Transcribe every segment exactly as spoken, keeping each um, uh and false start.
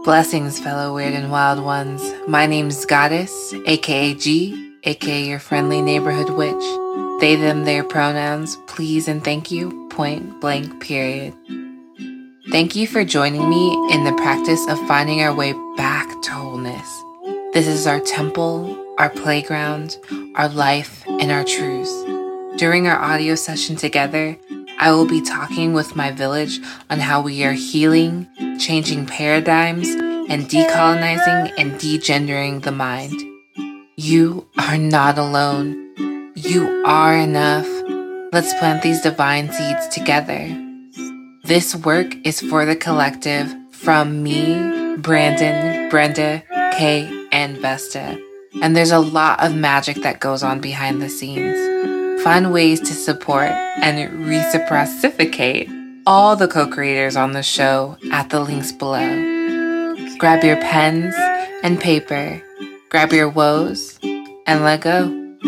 Blessings, fellow weird and wild ones. My name's Goddess, aka G, aka your friendly neighborhood witch. They, them, their pronouns, please and thank you, point blank, period. Thank you for joining me in the practice of finding our way back to wholeness. This is our temple, our playground, our life, and our truths. During our audio session together, I will be talking with my village on how we are healing, changing paradigms, and decolonizing and degendering the mind. You are not alone. You are enough. Let's plant these divine seeds together. This work is for the collective from me, Brandon, Brenda, Kay, and Vesta. And there's a lot of magic that goes on behind the scenes. Find ways to support and reciprocate all the co-creators on the show at the links below. Grab your pens and paper, grab your woes, and let go.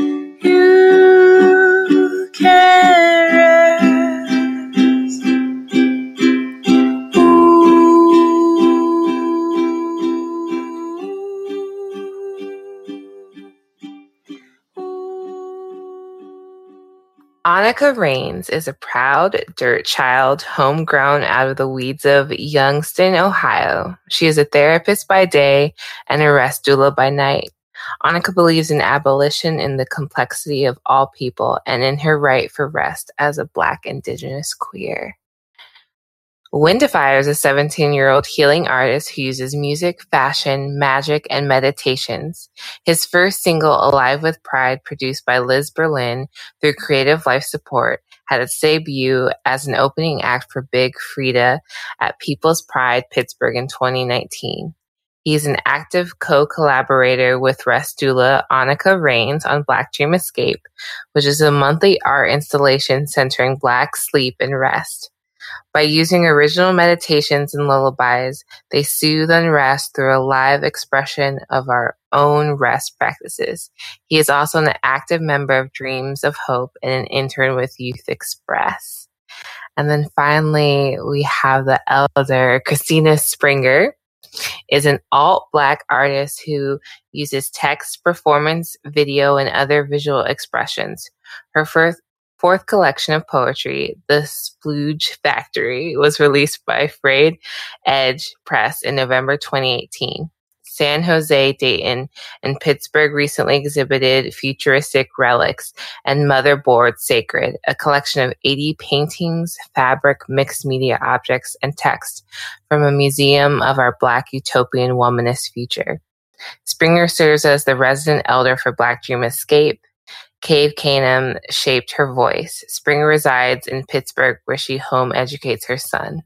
You can rest. Annika Rains is a proud dirt child, homegrown out of the weeds of Youngston, Ohio. She is a therapist by day and a rest doula by night. Annika believes in abolition in the complexity of all people and in her right for rest as a Black Indigenous queer. Windafire is a seventeen-year-old healing artist who uses music, fashion, magic, and meditations. His first single, Alive with Pride, produced by Liz Berlin through Creative Life Support, had its debut as an opening act for Big Frida at People's Pride Pittsburgh in twenty nineteen. He is an active co-collaborator with rest doula Annika Rains on Black Dream Escape, which is a monthly art installation centering Black sleep and rest. By using original meditations and lullabies, they soothe and rest through a live expression of our own rest practices. He is also an active member of Dreams of Hope and an intern with Youth Express. And then finally, we have the elder Christina Springer, is an alt-Black artist who uses text, performance, video, and other visual expressions. Her first Fourth collection of poetry, The Splooge Factory, was released by Frayed Edge Press in November twenty eighteen. San Jose, Dayton, and Pittsburgh recently exhibited Futuristic Relics and Motherboard Sacred, a collection of eighty paintings, fabric, mixed media objects, and text from a museum of our Black utopian womanist future. Springer serves as the resident elder for Black Dream Escape. Cave Canem shaped her voice. Springer resides in Pittsburgh, where she home educates her son.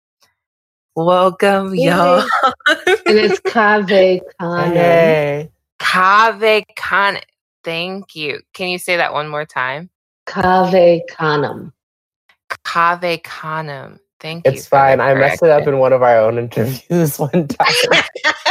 Welcome, Yay. Y'all. And it's Cave Canem. Hey. Cave Canem. Thank you. Can you say that one more time? Cave Canem. Cave Canem. Thank you. It's fine. I messed it up in one of our own interviews one time.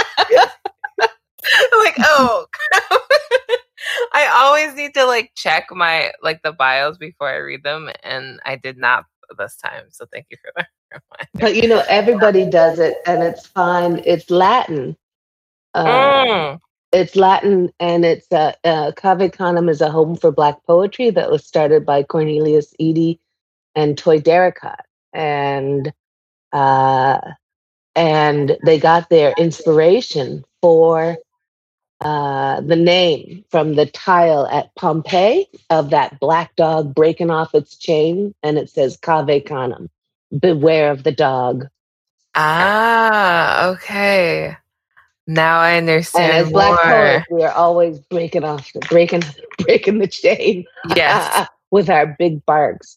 I'm like, oh, I always need to like check my like the bios before I read them, and I did not this time. So thank you for that reminder. But you know, everybody does it, and it's fine. It's Latin. Uh, mm. It's Latin, and it's uh, uh, Cave Canem is a home for Black poetry that was started by Cornelius Eady and Toy Derricott, and uh, and they got their inspiration for. Uh, the name from the tile at Pompeii of that black dog breaking off its chain, and it says Cave Canem, beware of the dog. Ah, okay. Now I understand. And as more. Black poets, we are always breaking off, the, breaking, breaking the chain. Yes, with our big barks.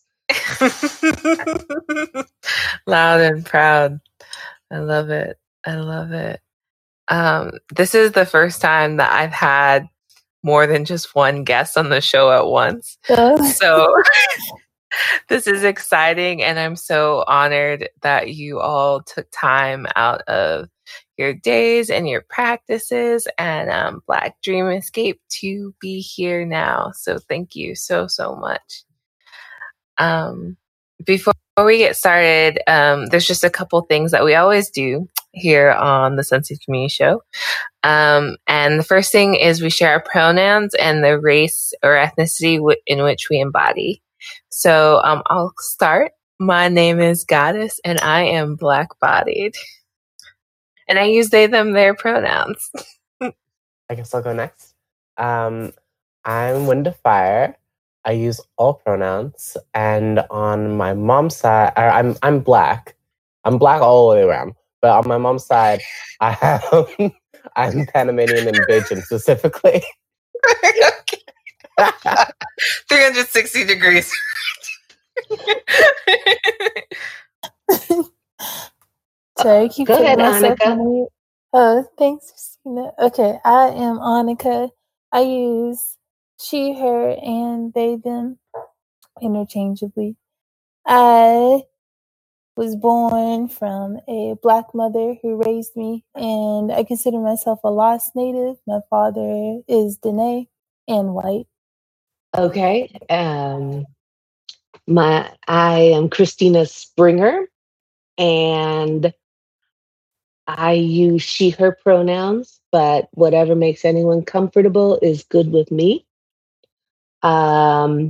Loud and proud. I love it. I love it. Um, this is the first time that I've had more than just one guest on the show at once. So this is exciting, and I'm so honored that you all took time out of your days and your practices and um, Black Dream Escape to be here now. So thank you so, so much. Um, before we get started, um, there's just a couple things that we always do. here on the Sensi Community Show. Um, and the first thing is we share our pronouns and the race or ethnicity w- in which we embody. So um, I'll start. My name is Goddess, and I am Black-bodied. And I use they, them, their pronouns. I guess I'll go next. Um, I'm Wind of Fire. I use all pronouns, and on my mom's side, I, I'm I'm Black. I'm Black all the way around. But on my mom's side, I have I'm Panamanian and Bajan specifically. three hundred sixty degrees. Sorry, I keep Go putting ahead, myself Annika. on mute. Oh, thanks, Christina. Okay, I am Annika. I use she, her, and they, them interchangeably. I was born from a Black mother who raised me, and I consider myself a lost native. My father is Dene and white. Okay. Um, my I am Christina Springer, and I use she, her pronouns, but whatever makes anyone comfortable is good with me. Um,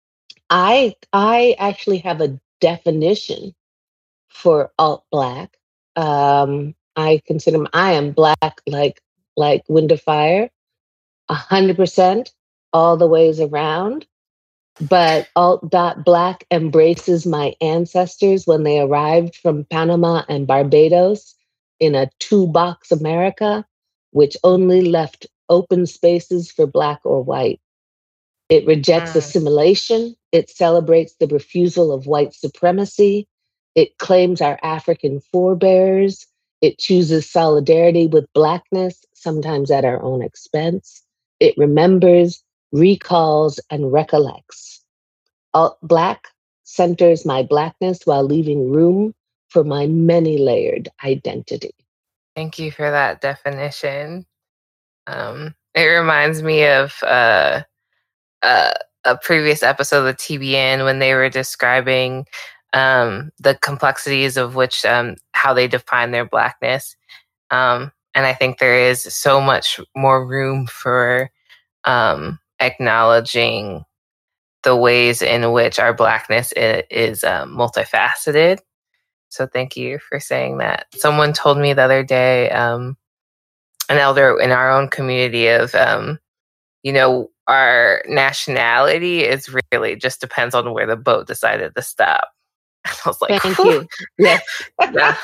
I I actually have a definition for alt Black. Um, I consider m- I am Black like like Wind of Fire, a hundred percent all the ways around. But alt dot Black embraces my ancestors when they arrived from Panama and Barbados in a two box America, which only left open spaces for Black or white. It rejects Mm. assimilation. It celebrates the refusal of white supremacy. It claims our African forebears. It chooses solidarity with Blackness, sometimes at our own expense. It remembers, recalls, and recollects. Alt Black centers my Blackness while leaving room for my many layered identity. Thank you for that definition. Um, it reminds me of uh, uh, a previous episode of T B N when they were describing um, the complexities of which um, how they define their Blackness. Um, and I think there is so much more room for um, acknowledging the ways in which our Blackness is, is um, multifaceted. So thank you for saying that. Someone told me the other day, um, an elder in our own community, of, um, you know, our nationality is really just depends on where the boat decided to stop. And I was like, Thank whew, you. Yes. yeah,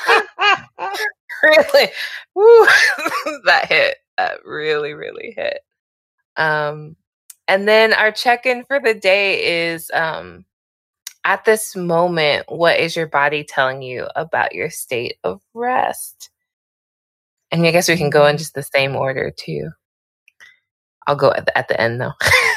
really, whew, that hit. That really, really hit. Um, and then our check-in for the day is, um, at this moment, what is your body telling you about your state of rest? And I guess we can go in just the same order too. I'll go at the, at the end though.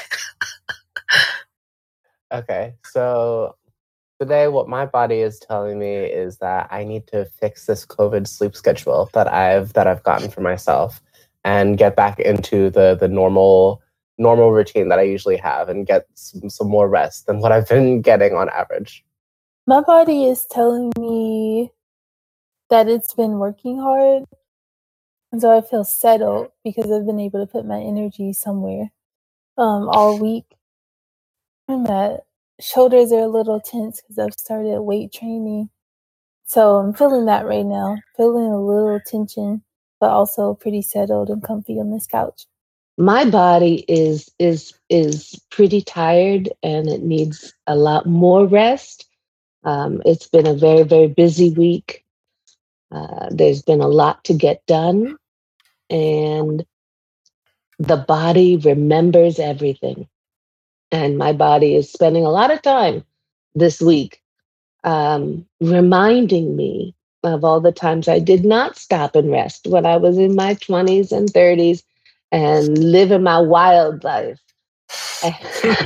Okay, so today what my body is telling me is that I need to fix this COVID sleep schedule that I've that I've gotten for myself and get back into the the normal normal routine that I usually have and get some, some more rest than what I've been getting on average. My body is telling me that it's been working hard. And so I feel settled because I've been able to put my energy somewhere um, all week. And my shoulders are a little tense because I've started weight training. So I'm feeling that right now, feeling a little tension, but also pretty settled and comfy on this couch. My body is is is pretty tired and it needs a lot more rest. Um, it's been a very, very busy week. Uh, there's been a lot to get done, and the body remembers everything. And my body is spending a lot of time this week um, reminding me of all the times I did not stop and rest when I was in my twenties and thirties and living my wild life. And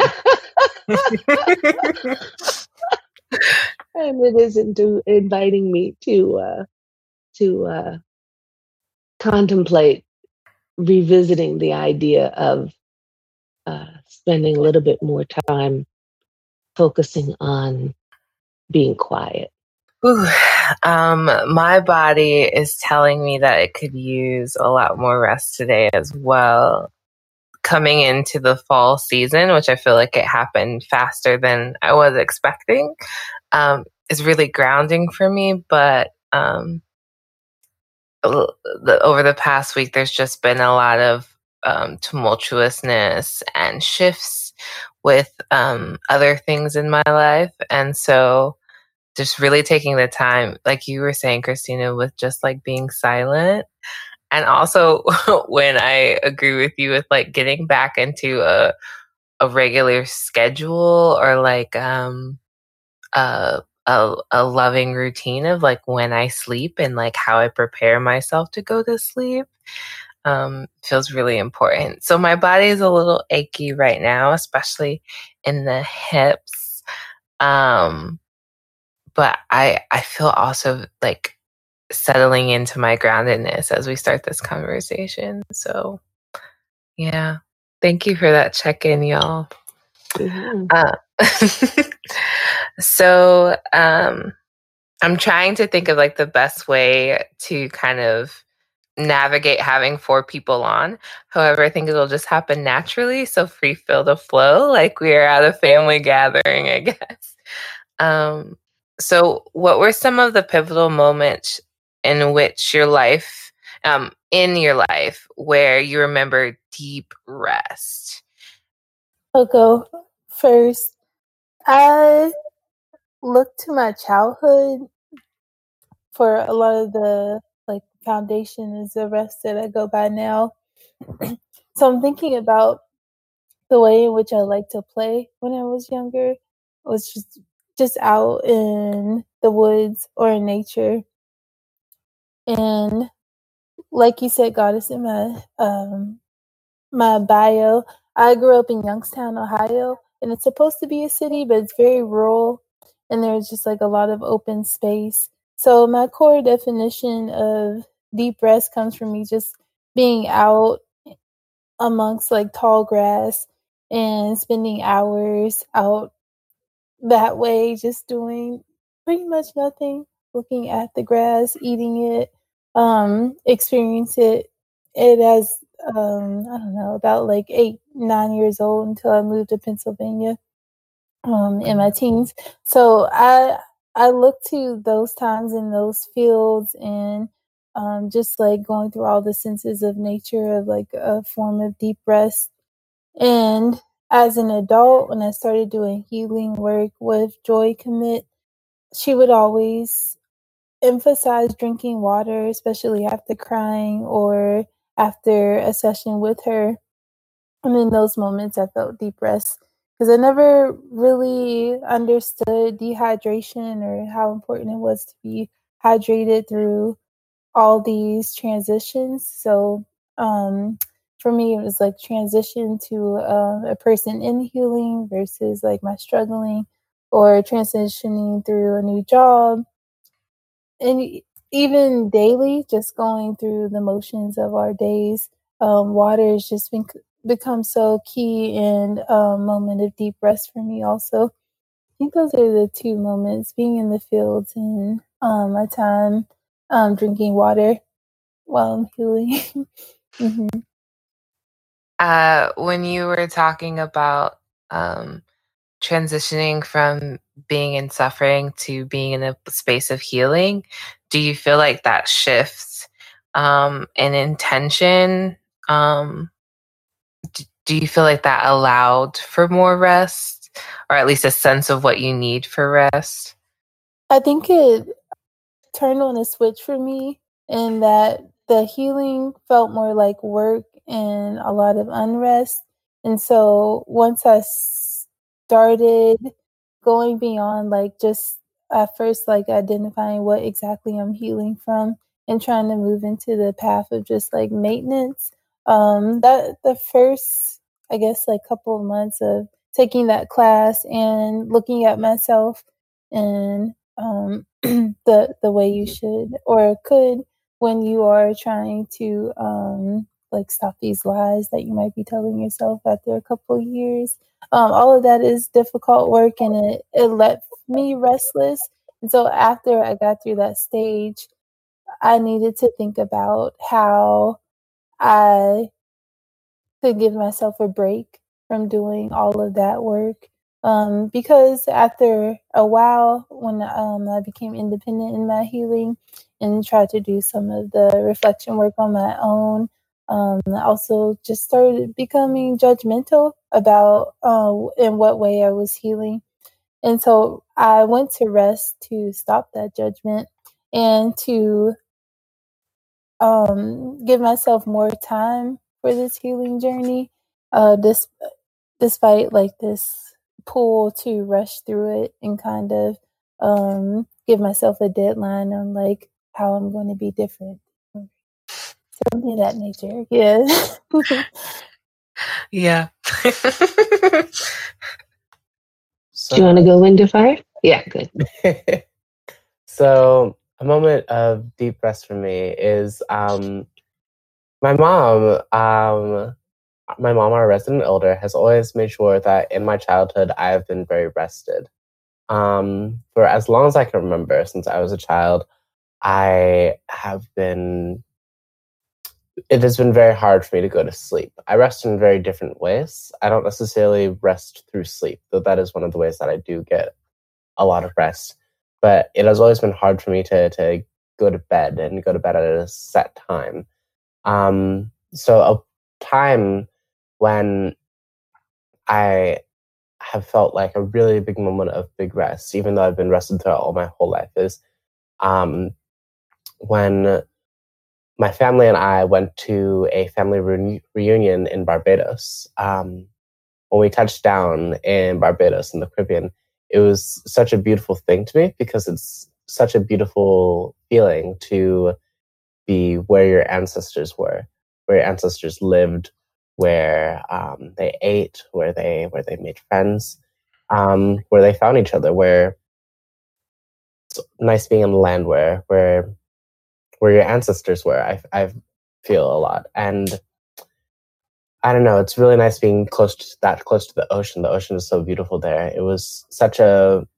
it isn't to inviting me to uh, to uh, contemplate revisiting the idea of uh, spending a little bit more time focusing on being quiet. Ooh, Um, my body is telling me that it could use a lot more rest today as well. Coming into the fall season, which I feel like it happened faster than I was expecting, um, is really grounding for me. But um, the, over the past week, there's just been a lot of um, tumultuousness and shifts with um, other things in my life. And so just really taking the time, like you were saying, Christina, with just like being silent. And also when I agree with you with like getting back into a a regular schedule or like um a, a a loving routine of like when I sleep and like how I prepare myself to go to sleep um feels really important. So my body is a little achy right now, especially in the hips. Um but I I feel also like settling into my groundedness as we start this conversation. So, yeah. Thank you for that check-in, y'all. Mm-hmm. Uh, so, um, I'm trying to think of like the best way to kind of navigate having four people on. However, I think it'll just happen naturally. So free feel the flow, like we are at a family gathering, I guess. Um, so what were some of the pivotal moments in which your life, um, in your life, where you remember deep rest? I'll go first. I look to my childhood for a lot of the like foundation is the rest that I go by now. So I'm thinking about the way in which I like to play when I was younger. It was just just out in the woods or in nature. And like you said, Goddess, in my um my bio, I grew up in Youngstown, Ohio, and it's supposed to be a city, but it's very rural and there's just like a lot of open space. So my core definition of deep rest comes from me just being out amongst like tall grass and spending hours out that way, just doing pretty much nothing, looking at the grass, eating it, um, experience it. It as um, I don't know, about like eight, nine years old until I moved to Pennsylvania um, in my teens. So I I look to those times in those fields and um, just like going through all the senses of nature of like a form of deep rest. And as an adult, when I started doing healing work with Joy Commit, she would always emphasize drinking water, especially after crying or after a session with her. And in those moments, I felt deep rest because I never really understood dehydration or how important it was to be hydrated through all these transitions. So um, for me, it was like transition to uh, a person in healing versus like my struggling or transitioning through a new job. And even daily, just going through the motions of our days, um, water has just been become so key and a um, moment of deep rest for me also. I think those are the two moments, being in the fields and um, my time um, drinking water while I'm healing. mm-hmm. Uh, when you were talking about um, transitioning from being in suffering to being in a space of healing, do you feel like that shifts um, in intention? Um, d- do you feel like that allowed for more rest, or at least a sense of what you need for rest? I think it turned on a switch for me in that the healing felt more like work and a lot of unrest. And so once I started going beyond like just at first like identifying what exactly I'm healing from and trying to move into the path of just like maintenance, um, that the first, I guess, like couple of months of taking that class and looking at myself and um, the the way you should or could when you are trying to um, like stop these lies that you might be telling yourself after a couple of years. Um, all of that is difficult work, and it it left me restless. And so after I got through that stage, I needed to think about how I could give myself a break from doing all of that work. Um, because after a while, when um, I became independent in my healing and tried to do some of the reflection work on my own, um, I also just started becoming judgmental about uh, in what way I was healing. And so I went to rest to stop that judgment and to um, give myself more time for this healing journey. Uh, this, despite like this pull to rush through it and kind of um, give myself a deadline on like how I'm going to be different. Something of that nature. Yeah. Yeah. So, do you want to go into fire? Yeah, good. So a moment of deep rest for me is um, my mom. Um, my mom, our resident elder, has always made sure that in my childhood I have been very rested. Um, for as long as I can remember, since I was a child, I have been. It has been very hard for me to go to sleep. I rest in very different ways. I don't necessarily rest through sleep, though that is one of the ways that I do get a lot of rest. But it has always been hard for me to to go to bed and go to bed at a set time. Um, so a time when I have felt like a really big moment of big rest, even though I've been rested throughout all my whole life, is um, when my family and I went to a family re- reunion in Barbados. Um, when we touched down in Barbados in the Caribbean, it was such a beautiful thing to me because it's such a beautiful feeling to be where your ancestors were, where your ancestors lived, where um, they ate, where they where they made friends, um, where they found each other, where it's nice being in the land where where where your ancestors were. I I feel a lot, and I don't know. It's really nice being close to that close to the ocean. The ocean is so beautiful there. It was such a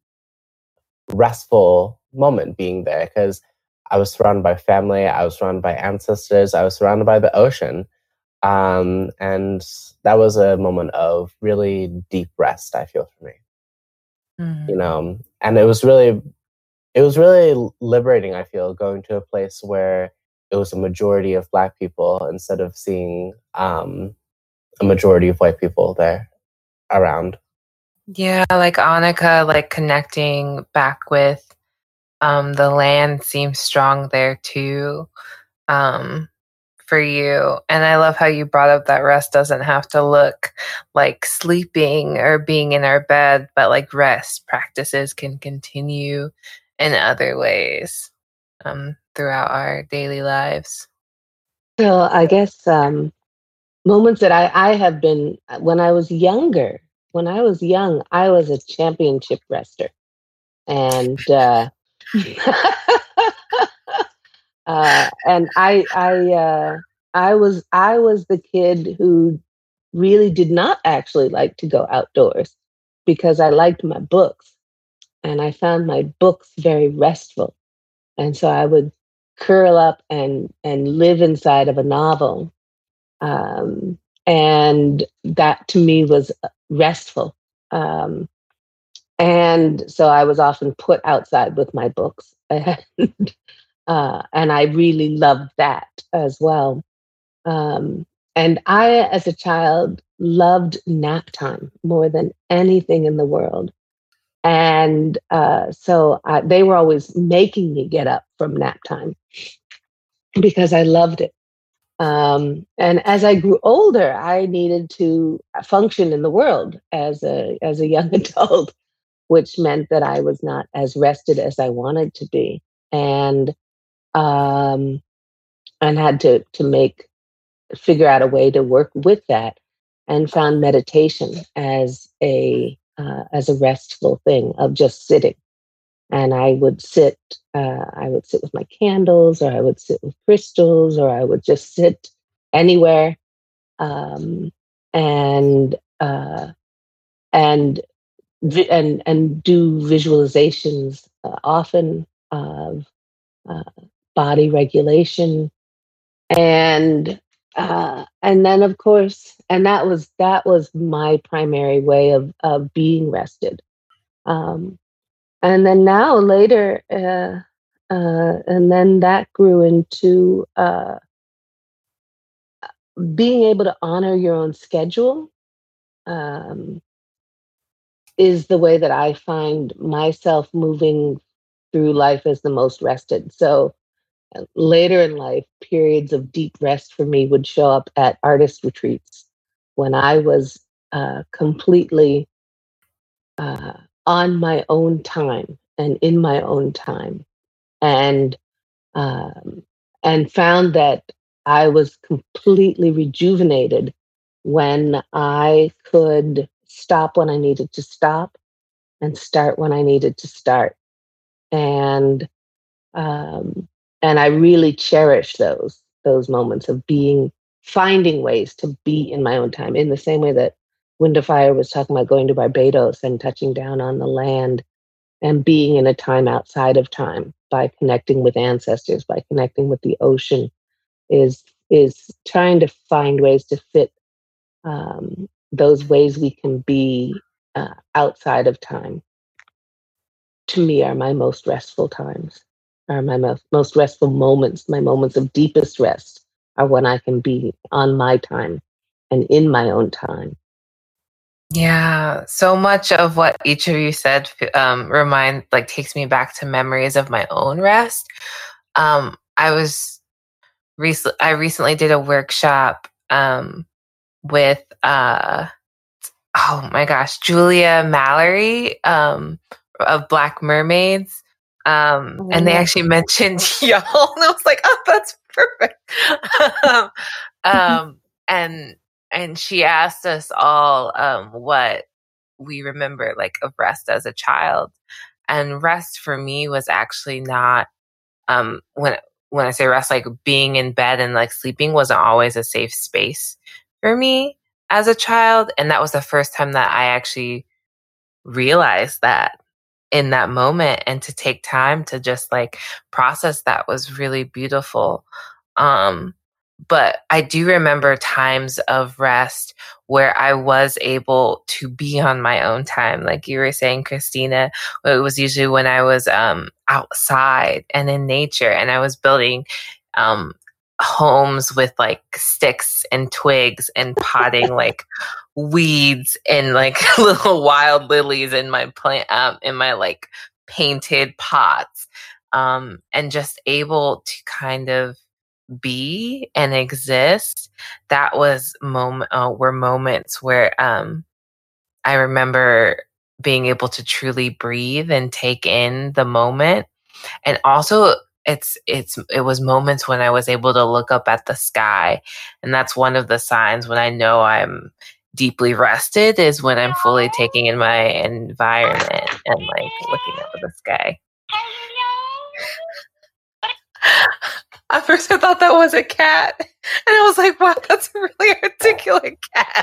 restful moment being there because I was surrounded by family. I was surrounded by ancestors. I was surrounded by the ocean. Um, and that was a moment of really deep rest, I feel, for me. Mm-hmm. You know, and it was really, it was really liberating, I feel, going to a place where it was a majority of Black people instead of seeing um, a majority of white people there around. Yeah, like Annika, like connecting back with um, the land seems strong there too. Um, for you. And I love how you brought up that rest doesn't have to look like sleeping or being in our bed, but like rest practices can continue in other ways um, throughout our daily lives. So I guess um, moments that I, I have been, when I was younger, when I was young, I was a championship rester. And uh, uh, and I I uh, I was I was the kid who really did not actually like to go outdoors because I liked my books and I found my books very restful, and so I would curl up and and live inside of a novel, um, and that to me was restful. Um, and so I was often put outside with my books. And Uh, and I really loved that as well. Um, and I, as a child, loved nap time more than anything in the world. And uh, so I, they were always making me get up from nap time because I loved it. Um, and as I grew older, I needed to function in the world as a as a young adult, which meant that I was not as rested as I wanted to be. And um, and had to to make figure out a way to work with that, and found meditation as a uh, as a restful thing of just sitting. And I would sit, uh, I would sit with my candles, or I would sit with crystals, or I would just sit anywhere, um, and uh, and vi- and and do visualizations uh, often of uh, body regulation, and uh, and then of course, and that was that was my primary way of of being rested. Um, and then now later, uh, uh, and then that grew into uh, being able to honor your own schedule. Um, is the way that I find myself moving through life as the most rested. So uh, later in life, periods of deep rest for me would show up at artist retreats when I was uh, completely uh, on my own time and in my own time, and um, and found that I was completely rejuvenated when I could stop when I needed to stop and start when I needed to start. And um, and I really cherish those those moments of being finding ways to be in my own time. In the same way that Wind of Fire was talking about going to Barbados and touching down on the land and being in a time outside of time by connecting with ancestors, by connecting with the ocean, is is trying to find ways to fit um, those ways we can be uh, outside of time. To me, are my most restful times, are my most, most restful moments. My moments of deepest rest are when I can be on my time and in my own time. Yeah, so much of what each of you said um, remind like takes me back to memories of my own rest. Um, I was recently I recently did a workshop um, with uh, oh my gosh, Julia Mallory um, of Black Mermaids. Um, oh, and they yeah. actually mentioned y'all, and I was like, oh, that's perfect. um, and and she asked us all um, what we remember like of rest as a child, and rest for me was actually not um, when when I say rest, like being in bed and like sleeping wasn't always a safe space for me as a child. And that was the first time that I actually realized that in that moment, and to take time to just like process that was really beautiful. Um, but I do remember times of rest where I was able to be on my own time. Like you were saying, Christina, it was usually when I was um, outside and in nature, and I was building um, homes with like sticks and twigs and potting like weeds and like little wild lilies in my plant, um, in my like painted pots, um, and just able to kind of be and exist. That was moment uh, were moments where um, I remember being able to truly breathe and take in the moment. And also it's it's it was moments when I was able to look up at the sky, and that's one of the signs when I know I'm deeply rested, is when I'm fully taking in my environment and like looking up at the sky. At first I thought that was a cat, and I was like, wow, that's a really articulate cat.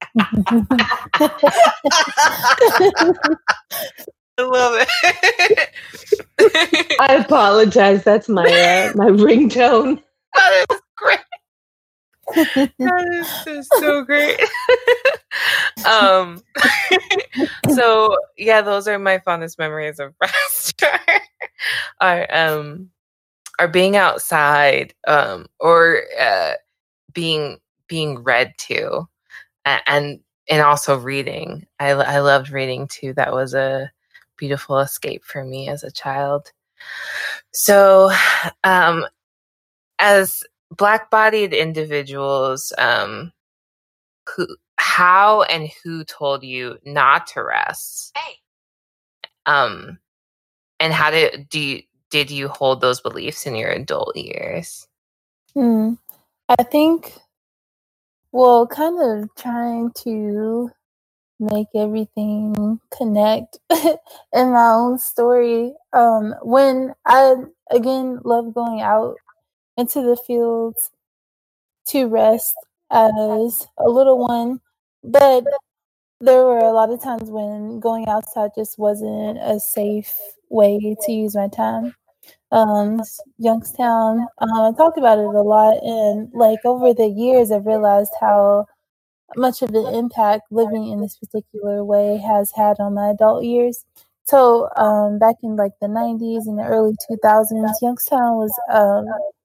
I love it. I apologize. That's my uh, my ringtone. That is great. That is just so great. um. So yeah, those are my fondest memories of rest. are um are being outside, um, or uh, being being read to, and, and and also reading. I I loved reading too. That was a beautiful escape for me as a child. So, um, as Black-bodied individuals, um, who, how and who told you not to rest? Hey. Um, and how did do you, did you hold those beliefs in your adult years? Hmm. I think, well, kind of trying to make everything connect in my own story. Um, when I, again, love going out into the fields to rest as a little one, but there were a lot of times when going outside just wasn't a safe way to use my time. Um, Youngstown, um, I talked about it a lot, and like over the years, I've realized how much of an impact living in this particular way has had on my adult years. So um, back in like the nineties and the early two thousands, Youngstown was um,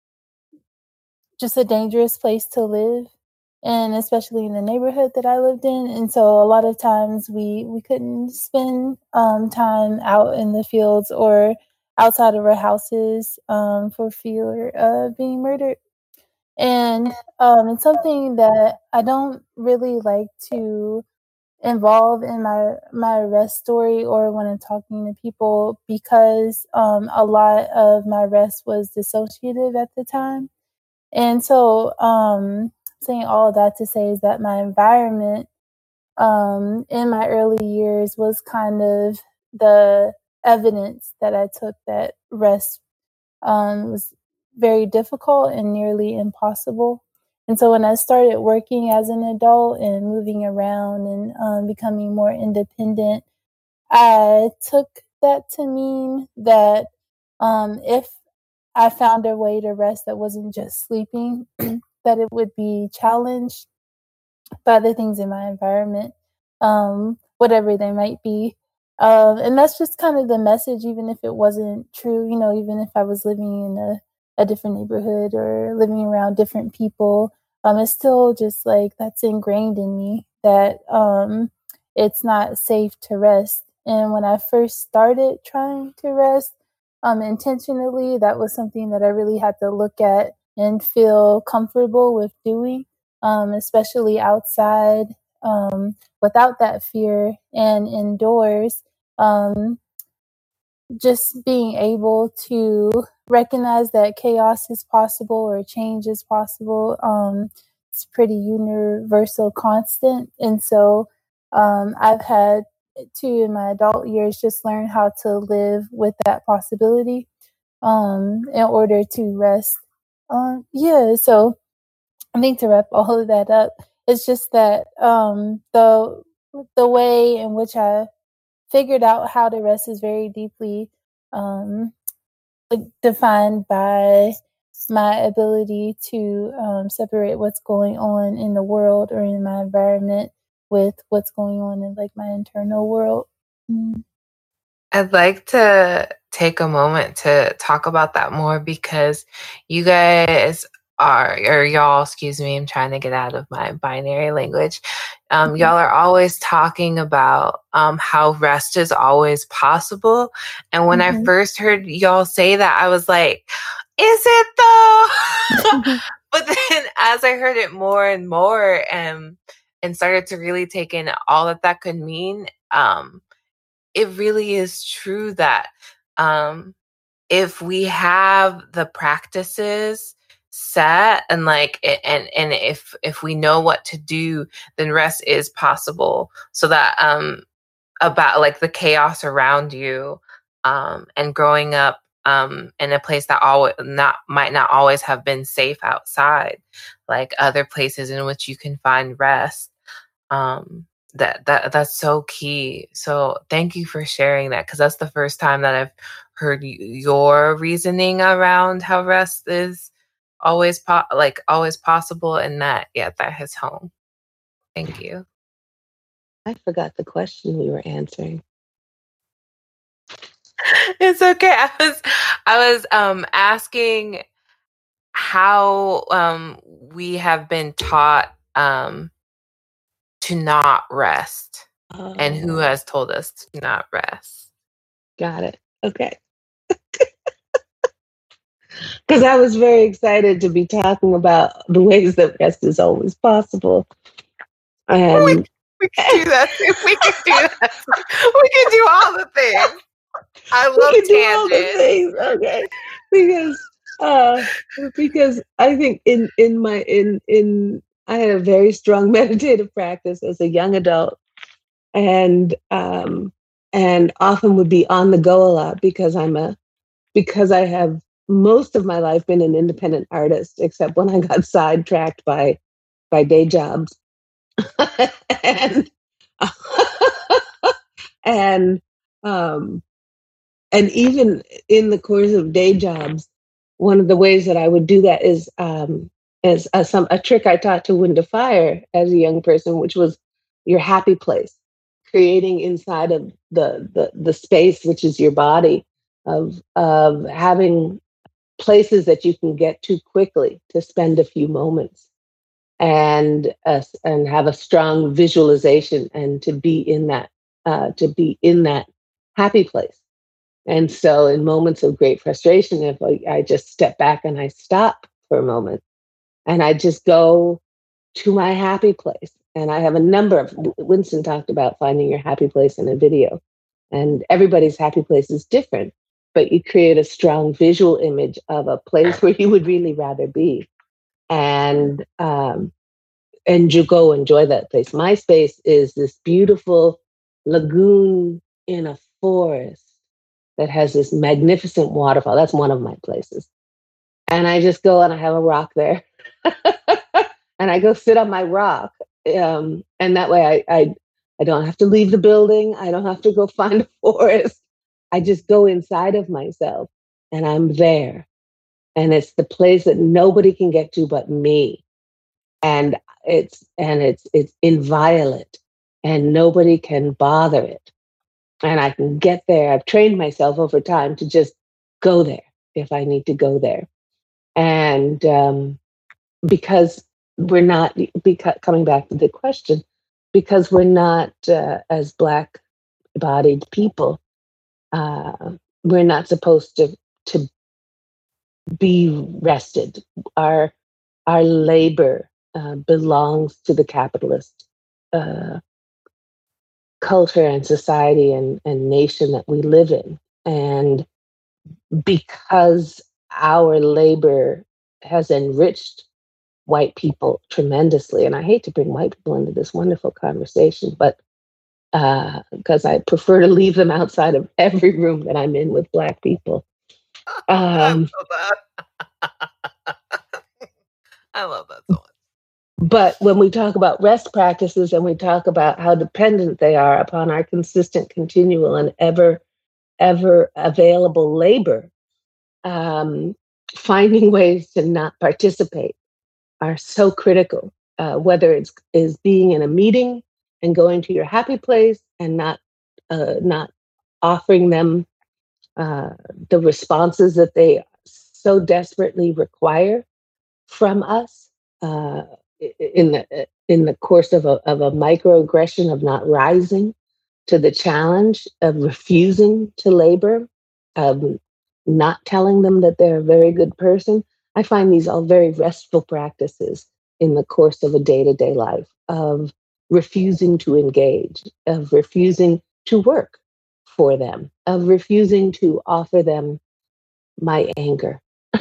just a dangerous place to live, and especially in the neighborhood that I lived in. And so a lot of times we, we couldn't spend um, time out in the fields or outside of our houses um, for fear of being murdered. And um, it's something that I don't really like to involve in my my arrest story or when I'm talking to people, because um, a lot of my arrest was dissociative at the time. And so um, saying all of that to say is that my environment um, in my early years was kind of the evidence that I took that rest um, was very difficult and nearly impossible. And so when I started working as an adult and moving around and um, becoming more independent, I took that to mean that um, if I found a way to rest that wasn't just sleeping, that it would be challenged by the things in my environment, um, whatever they might be. Um, and that's just kind of the message, even if it wasn't true, you know, even if I was living in a, a different neighborhood or living around different people, um, it's still just like that's ingrained in me that um, it's not safe to rest. And when I first started trying to rest um, intentionally, that was something that I really had to look at and feel comfortable with doing. Um, especially outside, um, without that fear, and indoors, um, just being able to recognize that chaos is possible or change is possible. Um, it's pretty universal constant. And so um, I've had to, in my adult years, just learn how to live with that possibility um, in order to rest. Uh, yeah, so I think to wrap all of that up, it's just that um, the the way in which I figured out how to rest is very deeply um, defined by my ability to um, separate what's going on in the world or in my environment with what's going on in like my internal world. Mm. I'd like to take a moment to talk about that more, because you guys are, or y'all, excuse me, I'm trying to get out of my binary language. Um, mm-hmm. Y'all are always talking about um, how rest is always possible. And when mm-hmm. I first heard y'all say that, I was like, is it though? But then as I heard it more and more and, and started to really take in all that that could mean, um, it really is true that um, if we have the practices set and like and and if if we know what to do, then rest is possible. So that um, about like the chaos around you um, and growing up um, in a place that always not might not always have been safe outside, like other places in which you can find rest. Um, that that that's so key. So thank you for sharing that, because that's the first time that I've heard your reasoning around how rest is always po- like always possible, and that yeah that hits home. Thank you. I forgot the question we were answering. It's okay. I was I was um asking how um we have been taught um to not rest. Oh. And who has told us to not rest? Got it. Okay. Because I was very excited to be talking about the ways that rest is always possible. And we, we can do that. We can do that. We can do all the things. I love we can do all the things. Okay. Because uh, because I think in in my in in I had a very strong meditative practice as a young adult, and um, and often would be on the go a lot because I'm a because I have most of my life been an independent artist, except when I got sidetracked by by day jobs, and and um, and even in the course of day jobs, one of the ways that I would do that is um, is a, some a trick I taught to Wind of Fire as a young person, which was your happy place, creating inside of the the the space, which is your body, of of having places that you can get to quickly to spend a few moments and uh, and have a strong visualization and to be in that uh, to be in that happy place. And so in moments of great frustration, if I, I just step back and I stop for a moment and I just go to my happy place. And I have a number of, Winston talked about finding your happy place in a video, and everybody's happy place is different, but you create a strong visual image of a place where you would really rather be. And, um, and you go enjoy that place. My space is this beautiful lagoon in a forest that has this magnificent waterfall. That's one of my places. And I just go and I have a rock there. And I go sit on my rock. Um, and that way I, I I don't have to leave the building. I don't have to go find a forest. I just go inside of myself and I'm there. And it's the place that nobody can get to but me. And it's and it's it's inviolate and nobody can bother it. And I can get there. I've trained myself over time to just go there if I need to go there. And um, because we're not, because, coming back to the question, because we're not, uh, as Black-bodied people, uh, we're not supposed to to be rested. Our our labor uh, belongs to the capitalist uh, culture and society and, and nation that we live in. And because our labor has enriched white people tremendously, and I hate to bring white people into this wonderful conversation, but because uh, I prefer to leave them outside of every room that I'm in with Black people. Um, I love that. I love that so much. But when we talk about rest practices and we talk about how dependent they are upon our consistent, continual, and ever, ever available labor, um, finding ways to not participate are so critical. Uh, whether it's is being in a meeting and going to your happy place and not uh, not offering them uh, the responses that they so desperately require from us. Uh, in the in the course of a of a microaggression of not rising to the challenge of refusing to labor, um, not telling them that they're a very good person. I find these all very restful practices in the course of a day-to-day life of refusing to engage, of refusing to work for them, of refusing to offer them my anger,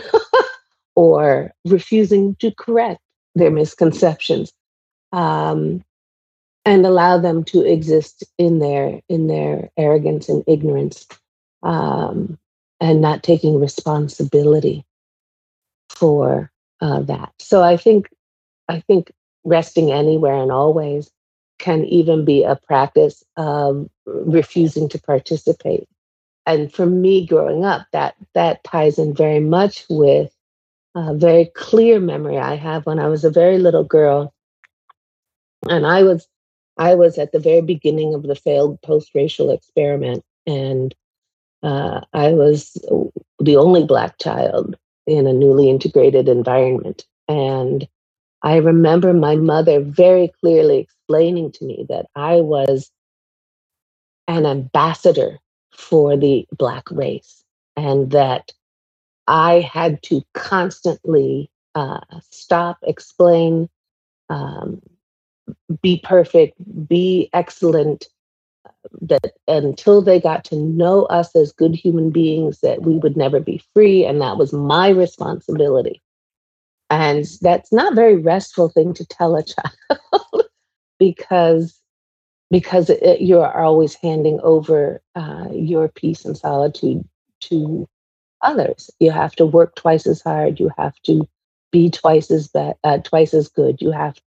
or refusing to correct their misconceptions, um, and allow them to exist in their in their arrogance and ignorance, um, and not taking responsibility for uh, that. So I think I think resting anywhere and always can even be a practice of refusing to participate. And for me, growing up, that that ties in very much with a very clear memory I have when I was a very little girl, and I was I was at the very beginning of the failed post-racial experiment, and uh, I was the only Black child in a newly integrated environment. And I remember my mother very clearly explaining to me that I was an ambassador for the Black race, and that I had to constantly uh, stop, explain, um, be perfect, be excellent, that until they got to know us as good human beings, that we would never be free. And that was my responsibility. And that's not a very restful thing to tell a child because because it, you are always handing over uh, your peace and solitude to others. You have to work twice as hard. You have to be twice as bad, uh, twice as good. You have to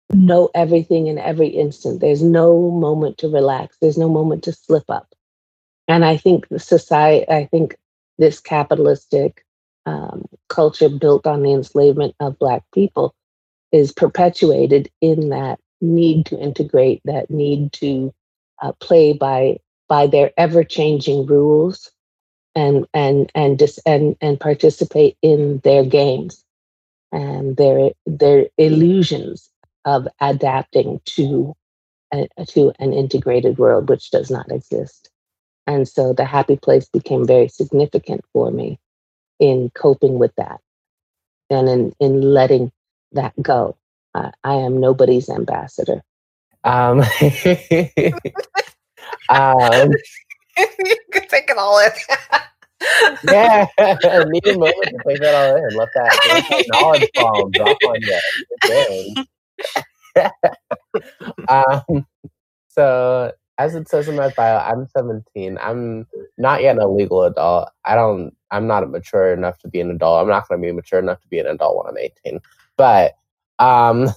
know everything in every instant. There's no moment to relax. There's no moment to slip up. And I think the society, I think this capitalistic um, culture built on the enslavement of Black people is perpetuated in that need to integrate, that need to uh, play by by their ever changing rules, and and and dis, and and participate in their games and their their illusions of adapting to a, to an integrated world which does not exist. And so the happy place became very significant for me in coping with that and in, in letting that go. Uh, I am nobody's ambassador. Um, um, You could take it all in. yeah, I need a moment to take that all in. Let that, let that knowledge bomb drop on you. um, so, as it says in my bio, I'm seventeen. I'm not yet a legal adult. I don't. I'm not mature enough to be an adult. I'm not going to be mature enough to be an adult when I'm eighteen. But, um,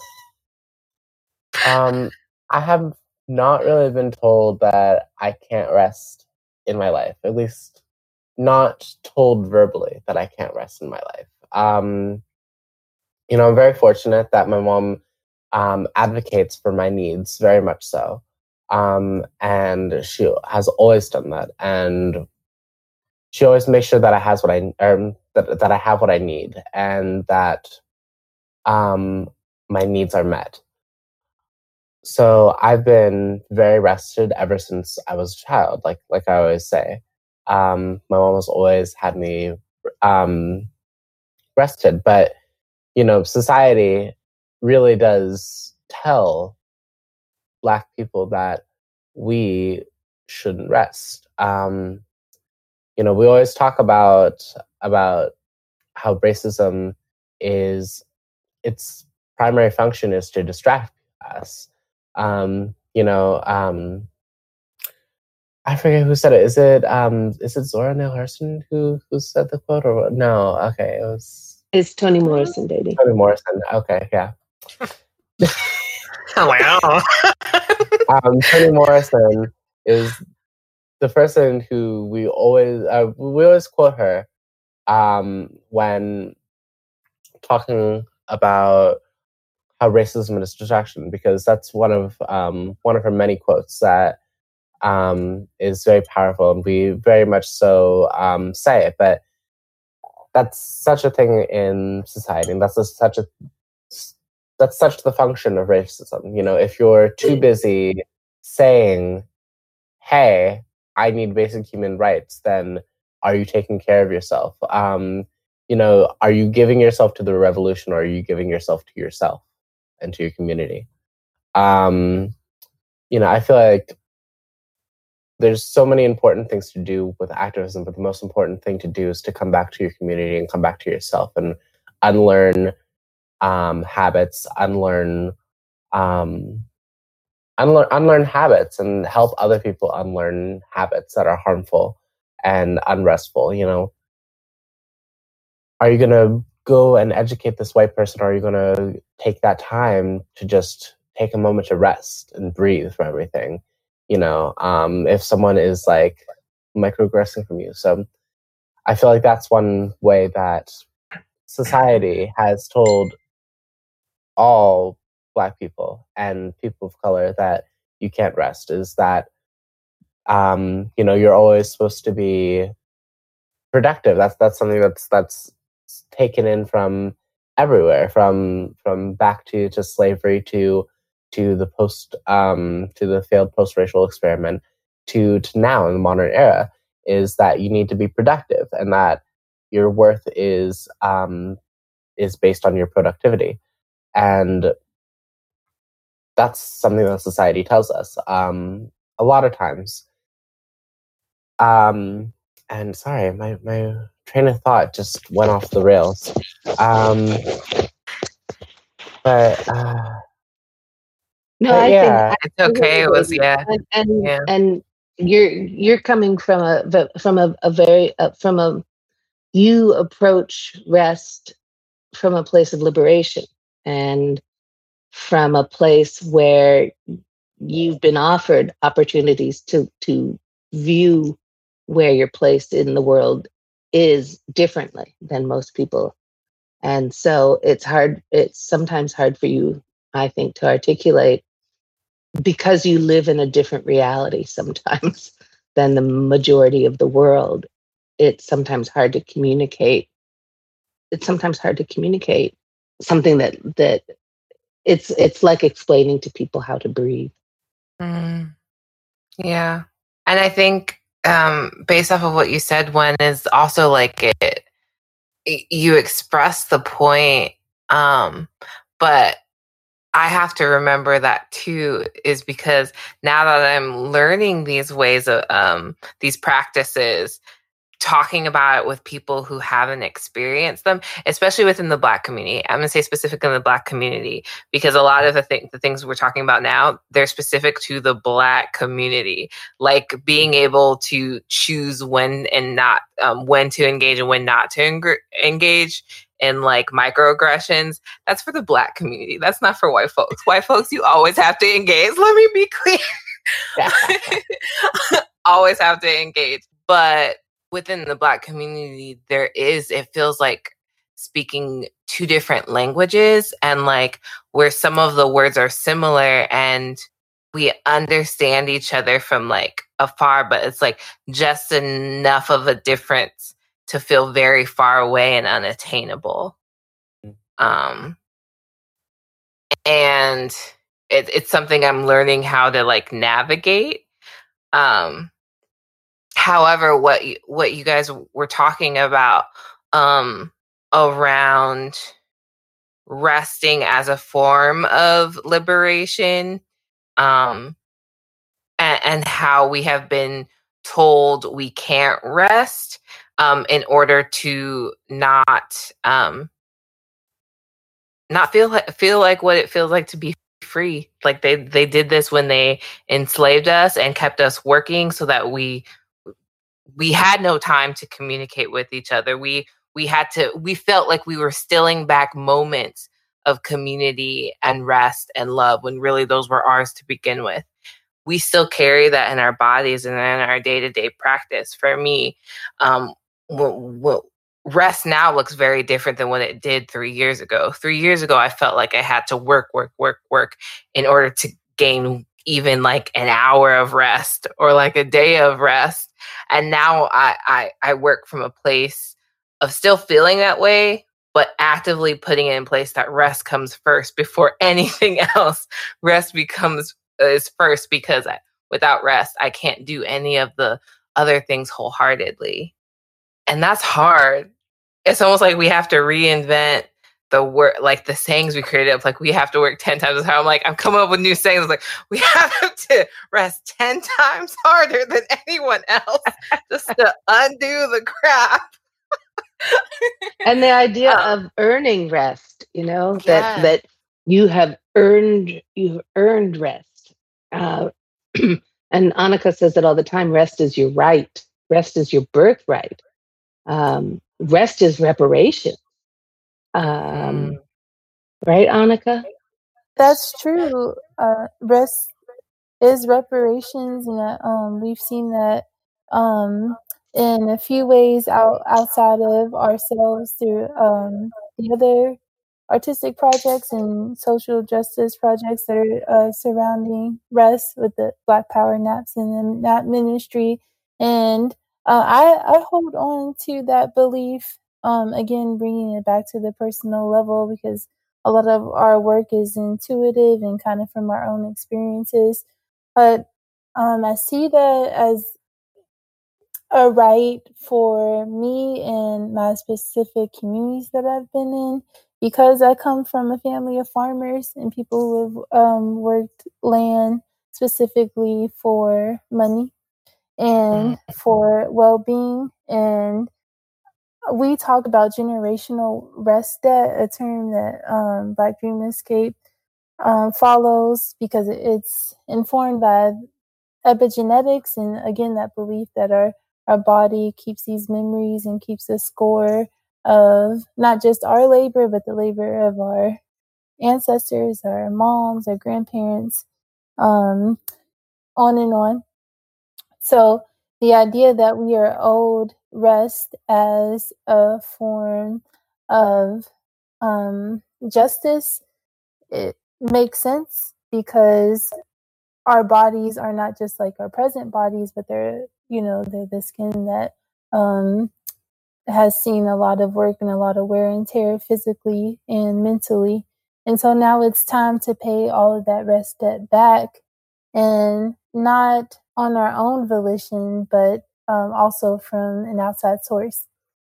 um, I have not really been told that I can't rest in my life. At least, not told verbally that I can't rest in my life. Um, you know, I'm very fortunate that my mom um, advocates for my needs, very much so. Um, and she has always done that. And she always makes sure that I has what I um, that that I have what I need, and that um, my needs are met. So I've been very rested ever since I was a child. Like like I always say, um, my mom has always had me um, rested. But you know, society really does tell Black people that we shouldn't rest. Um, you know, we always talk about about how racism is its primary function is to distract us. Um, you know, um, I forget who said it. Is it um, is it Zora Neale Hurston who who said the quote, or no? Okay, it was. It's Toni Morrison, baby. Toni Morrison. Okay, yeah. Wow. um, Toni Morrison is the person who we always uh, we always quote her um, when talking about how racism is distraction, because that's one of um, one of her many quotes that um, is very powerful, and we very much so um, say it. But that's such a thing in society, and that's a, such a that's such the function of racism. You know, if you're too busy saying, "Hey, I need basic human rights," then are you taking care of yourself? Um, you know, are you giving yourself to the revolution, or are you giving yourself to yourself and to your community? Um, you know, I feel like there's so many important things to do with activism, but the most important thing to do is to come back to your community and come back to yourself and unlearn um, habits, unlearn, um, unlearn, unlearn habits, and help other people unlearn habits that are harmful and unrestful. You know, are you going to go and educate this white person, or are you going to take that time to just take a moment to rest and breathe from everything? You know, um, if someone is like microaggressing from you. So I feel like that's one way that society has told all Black people and people of color that you can't rest, is that, um, you know, you're always supposed to be productive. That's that's something that's that's taken in from everywhere, from from back to, to slavery to to the post um, to the failed post-racial experiment to to now in the modern era, is that you need to be productive, and that your worth is um, is based on your productivity. And that's something that society tells us um, a lot of times. Um, and sorry, my, my train of thought just went off the rails. Um, but uh, no, but I yeah, think it's okay. It was yeah, and and, yeah. and you're you're coming from a from a, a very uh, from a you approach rest from a place of liberation, and from a place where you've been offered opportunities to to view where your place in the world is differently than most people. And so it's hard, it's sometimes hard for you, I think, to articulate because you live in a different reality sometimes than the majority of the world. It's sometimes hard to communicate. It's sometimes hard to communicate something that that it's it's like explaining to people how to breathe. Mm, yeah. And I think um, based off of what you said, one is also like it, you express the point, um, but I have to remember that too, is because now that I'm learning these ways of um, these practices, talking about it with people who haven't experienced them, especially within the Black community. I'm going to say specific in the Black community, because a lot of the, th- the things we're talking about now, they're specific to the Black community, like being able to choose when and not, um, when to engage and when not to eng- engage in like microaggressions. That's for the Black community. That's not for white folks. White folks, you always have to engage. Let me be clear. Always have to engage. But within the Black community, there is, it feels like speaking two different languages, and like where some of the words are similar and we understand each other from like afar, but it's like just enough of a difference to feel very far away and unattainable. Um, and it, it's something I'm learning how to like navigate. Um, however, what you, what you guys were talking about um, around resting as a form of liberation, um, and, and how we have been told we can't rest um, in order to not um, not feel like, feel like what it feels like to be free. Like they they did this when they enslaved us and kept us working so that we we had no time to communicate with each other. We we had to we felt like we were stealing back moments of community and rest and love when really those were ours to begin with. We still carry that in our bodies and in our day-to-day practice. For me, um, w- w- rest now looks very different than what it did three years ago. Three years ago, I felt like I had to work, work, work, work in order to gain even like an hour of rest or like a day of rest. And now I, I, I work from a place of still feeling that way, but actively putting it in place that rest comes first before anything else. Rest becomes is first, because I, without rest, I can't do any of the other things wholeheartedly. And that's hard. It's almost like we have to reinvent the work, like the sayings we created of like, we have to work ten times as hard. I'm like, I'm coming up with new sayings. Like, we have to rest ten times harder than anyone else just to undo the crap. And the idea um, of earning rest, you know, yes. that that you have earned, you've earned rest. Uh, and Annika says it all the time, rest is your right. Rest is your birthright. Um, rest is reparation. Um, mm. Right, Annika? That's true. Uh, rest is reparations, and uh, um, we've seen that um, in a few ways out outside of ourselves through um, the other artistic projects and social justice projects that are uh, surrounding rest with the Black Power Naps and the Nap Ministry. And uh, I, I hold on to that belief, um, again, bringing it back to the personal level, because a lot of our work is intuitive and kind of from our own experiences. But um, I see that as a right for me and my specific communities that I've been in, because I come from a family of farmers and people who have um, worked land specifically for money and for well-being. And we talk about generational rest debt, a term that um, Black Dream Escape um, follows, because it's informed by epigenetics, and again, that belief that our our body keeps these memories and keeps a score of not just our labor, but the labor of our ancestors, our moms, our grandparents, um, on and on. So the idea that we are owed rest as a form of um, justice, it makes sense because our bodies are not just like our present bodies, but they're, you know, they're the skin that um, has seen a lot of work and a lot of wear and tear physically and mentally. And so now it's time to pay all of that rest debt back, and not on our own volition, but um, also from an outside source.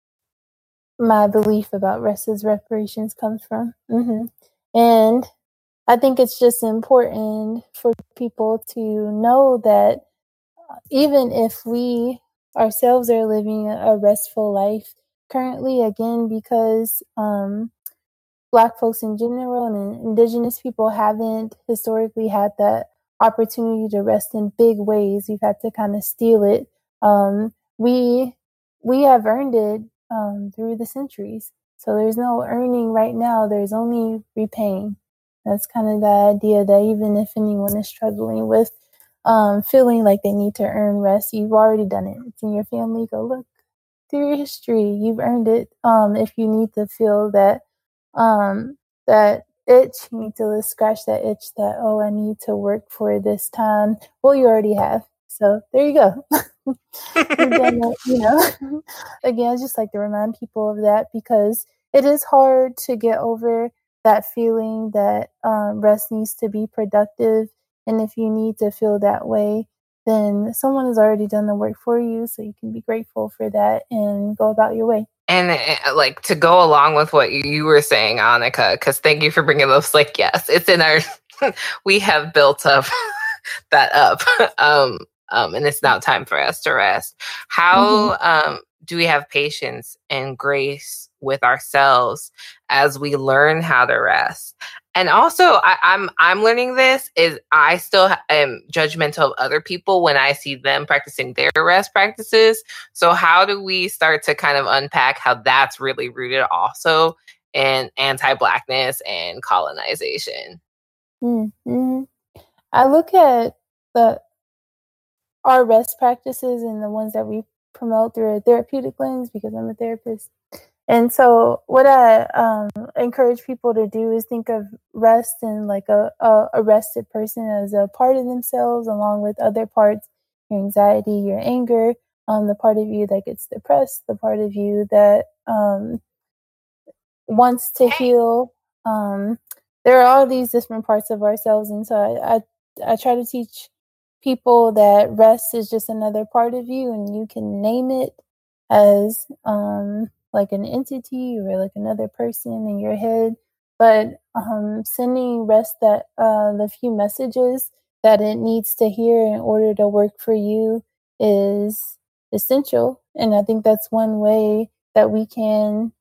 My belief about rest as reparations comes from. Mm-hmm. And I think it's just important for people to know that even if we ourselves are living a restful life currently, again, because um, Black folks in general and Indigenous people haven't historically had that opportunity to rest in big ways. We've had to kind of steal it. Um, we we have earned it um, through the centuries. So there's no earning right now. There's only repaying. That's kind of the idea that even if anyone is struggling with um, feeling like they need to earn rest, you've already done it. It's in your family. Go look through your history. You've earned it. Um, if you need to feel that um, that itch, you need to scratch that itch that, oh, I need to work for this time. Well, you already have. So there you go. You've done it, you know. Again, I just like to remind people of that because it is hard to get over that feeling that um, rest needs to be productive. And if you need to feel that way, then someone has already done the work for you. So you can be grateful for that and go about your way. And uh, like to go along with what you, you were saying, Annika, because thank you for bringing those. Like, yes, it's in our, we have built up that up. um, um, and it's now time for us to rest. How mm-hmm. um, do we have patience and grace with ourselves as we learn how to rest? And also, I, I'm I'm learning this is I still am judgmental of other people when I see them practicing their rest practices. So how do we start to kind of unpack how that's really rooted also in anti-Blackness and colonization? Mm-hmm. I look at the our rest practices and the ones that we promote through a therapeutic lens because I'm a therapist. And so what I um, encourage people to do is think of rest and like a, a, a rested person as a part of themselves along with other parts, your anxiety, your anger, um, the part of you that gets depressed, the part of you that um, wants to heal. Um, there are all these different parts of ourselves. And so I, I, I try to teach people that rest is just another part of you and you can name it as um, like an entity or like another person in your head, but um, sending rest that uh, the few messages that it needs to hear in order to work for you is essential. And I think that's one way that we can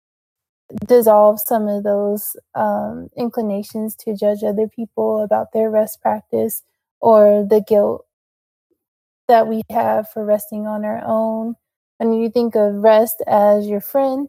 dissolve some of those um, inclinations to judge other people about their rest practice or the guilt that we have for resting on our own. And you think of rest as your friend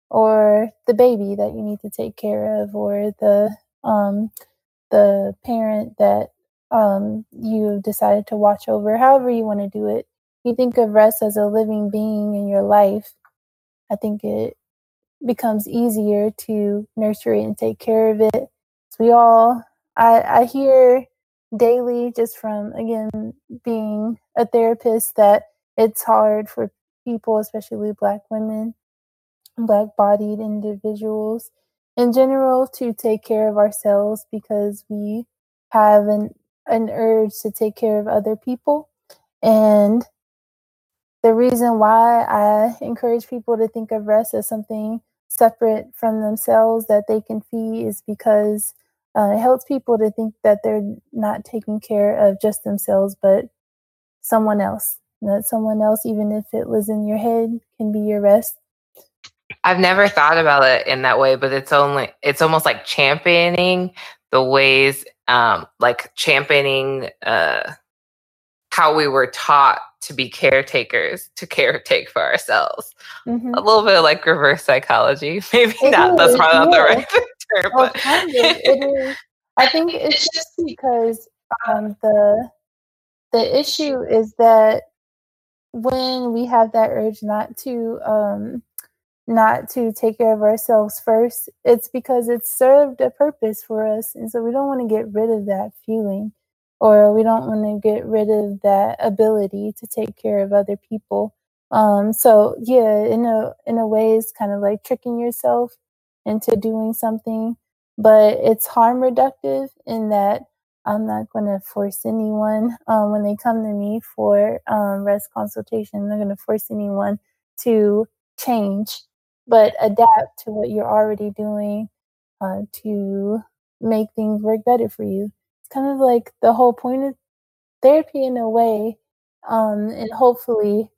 or the baby that you need to take care of or the um, the parent that um, you decided to watch over, however you want to do it. You think of rest as a living being in your life. I think it becomes easier to nurture it and take care of it. So we all, I, I hear daily just from, again, being a therapist that it's hard for people, especially Black women, Black-bodied individuals in general, to take care of ourselves because we have an, an urge to take care of other people. And the reason why I encourage people to think of rest as something separate from themselves that they can feed is because uh, it helps people to think that they're not taking care of just themselves, but someone else. And that someone else, even if it was in your head, can be your rest. I've never thought about it in that way, but it's only it's almost like championing the ways, um, like championing uh, how we were taught to be caretakers, to caretake for ourselves. Mm-hmm. A little bit of like reverse psychology. Maybe it not. Is, that's probably not yeah. the right answer. Well, But kind of, it is. I think it's just because um, the the issue is that when we have that urge not to um, not to take care of ourselves first, it's because it's served a purpose for us. And so we don't want to get rid of that feeling, or we don't want to get rid of that ability to take care of other people. Um, so yeah, in a in a way, it's kind of like tricking yourself into doing something, but it's harm reductive in that I'm not going to force anyone um, when they come to me for um, rest consultation. I'm not going to force anyone to change, but adapt to what you're already doing uh, to make things work better for you. It's kind of like the whole point of therapy in a way, um, and hopefully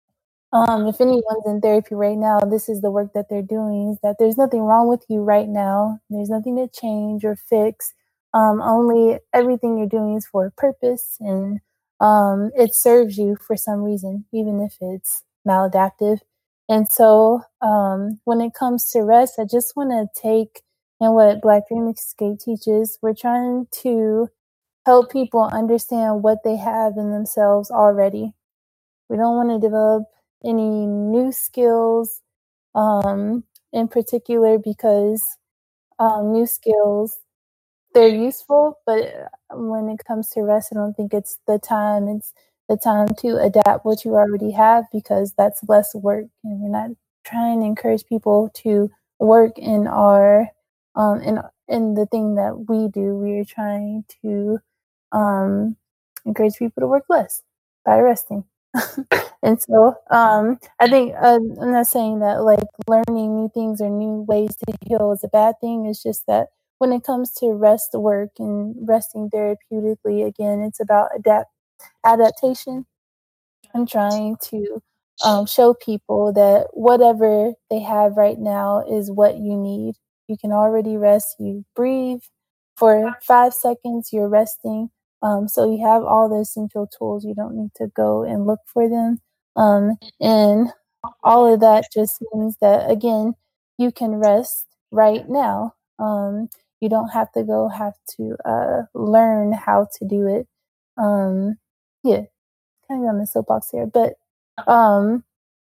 um, if anyone's in therapy right now, this is the work that they're doing, is that there's nothing wrong with you right now. There's nothing to change or fix. Um, only everything you're doing is for a purpose, and um, it serves you for some reason, even if it's maladaptive. And so um, when it comes to rest, I just want to take and what Black Dream Escape teaches. We're trying to help people understand what they have in themselves already. We don't want to develop any new skills um, in particular, because um, new skills, they're useful, but when it comes to rest, I don't think it's the time. It's the time to adapt what you already have, because that's less work, and we're not trying to encourage people to work in our um, in in the thing that we do. We are trying to um, encourage people to work less by resting. And so um, I think uh, I'm not saying that like learning new things or new ways to heal is a bad thing. It's just that when it comes to rest work and resting therapeutically, again, it's about adapt adaptation. I'm trying to um, show people that whatever they have right now is what you need. You can already rest. You breathe for five seconds, you're resting. Um, so you have all the essential tools. You don't need to go and look for them. Um, and all of that just means that, again, you can rest right now. Um, you don't have to go have to uh, learn how to do it. Um, yeah, kind of on the soapbox here, but um,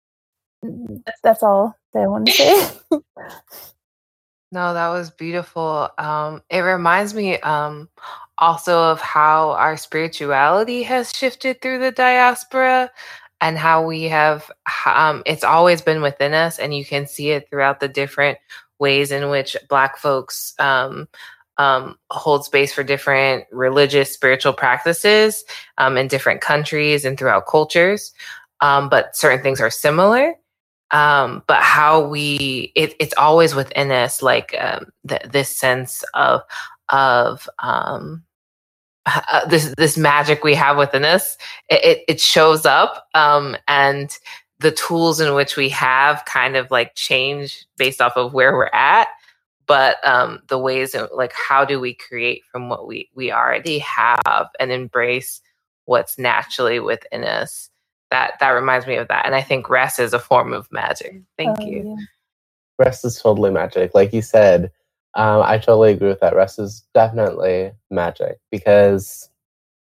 that's all that I want to say. No, that was beautiful. Um, it reminds me um, also of how our spirituality has shifted through the diaspora, and how we have, um, it's always been within us, and you can see it throughout the different ways in which Black folks um, um, hold space for different religious, spiritual practices um, in different countries and throughout cultures. Um, but certain things are similar. Um, but how we, it, it's always within us, like um, th- this sense of, of um, uh, this this magic we have within us. It, it, it shows up, um, and the tools in which we have kind of like change based off of where we're at. But um, the ways, of, like, how do we create from what we we already have and embrace what's naturally within us? That that reminds me of that. And I think rest is a form of magic. Thank Oh, you. yeah. Rest is totally magic. Like you said, um, I totally agree with that. Rest is definitely magic, because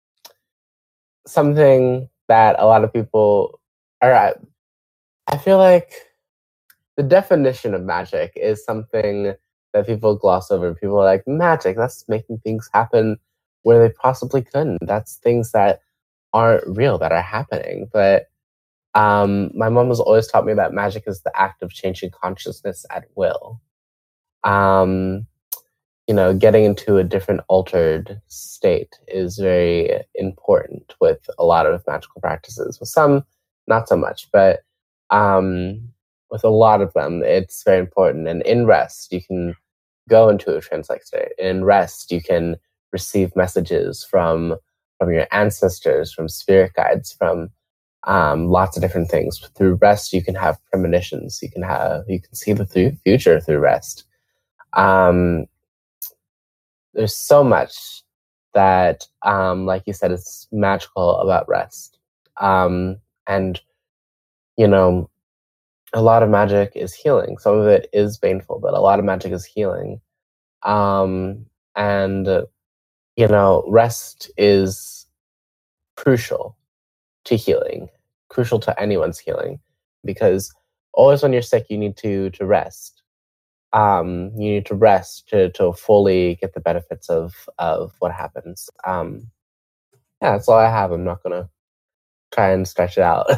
something that a lot of people are, I, I feel like the definition of magic is something that people gloss over. People are like, magic, that's making things happen where they possibly couldn't. That's things that aren't real, that are happening. But um, my mom has always taught me that magic is the act of changing consciousness at will. Um, you know, getting into a different altered state is very important with a lot of magical practices. With some, not so much, but um, with a lot of them, it's very important. And in rest, you can go into a trance-like state. In rest, you can receive messages from from your ancestors, from spirit guides, from um, lots of different things. Through rest, you can have premonitions. You can have you can see the th- future through rest. Um, there's so much that, um, like you said, is magical about rest. Um, and you know, a lot of magic is healing. Some of it is painful, but a lot of magic is healing. Um, and, uh, you know, rest is crucial to healing, crucial to anyone's healing, because always when you're sick, you need to to rest. Um, you need to rest to to fully get the benefits of of what happens. Um, yeah, that's all I have. I'm not gonna try and stretch it out.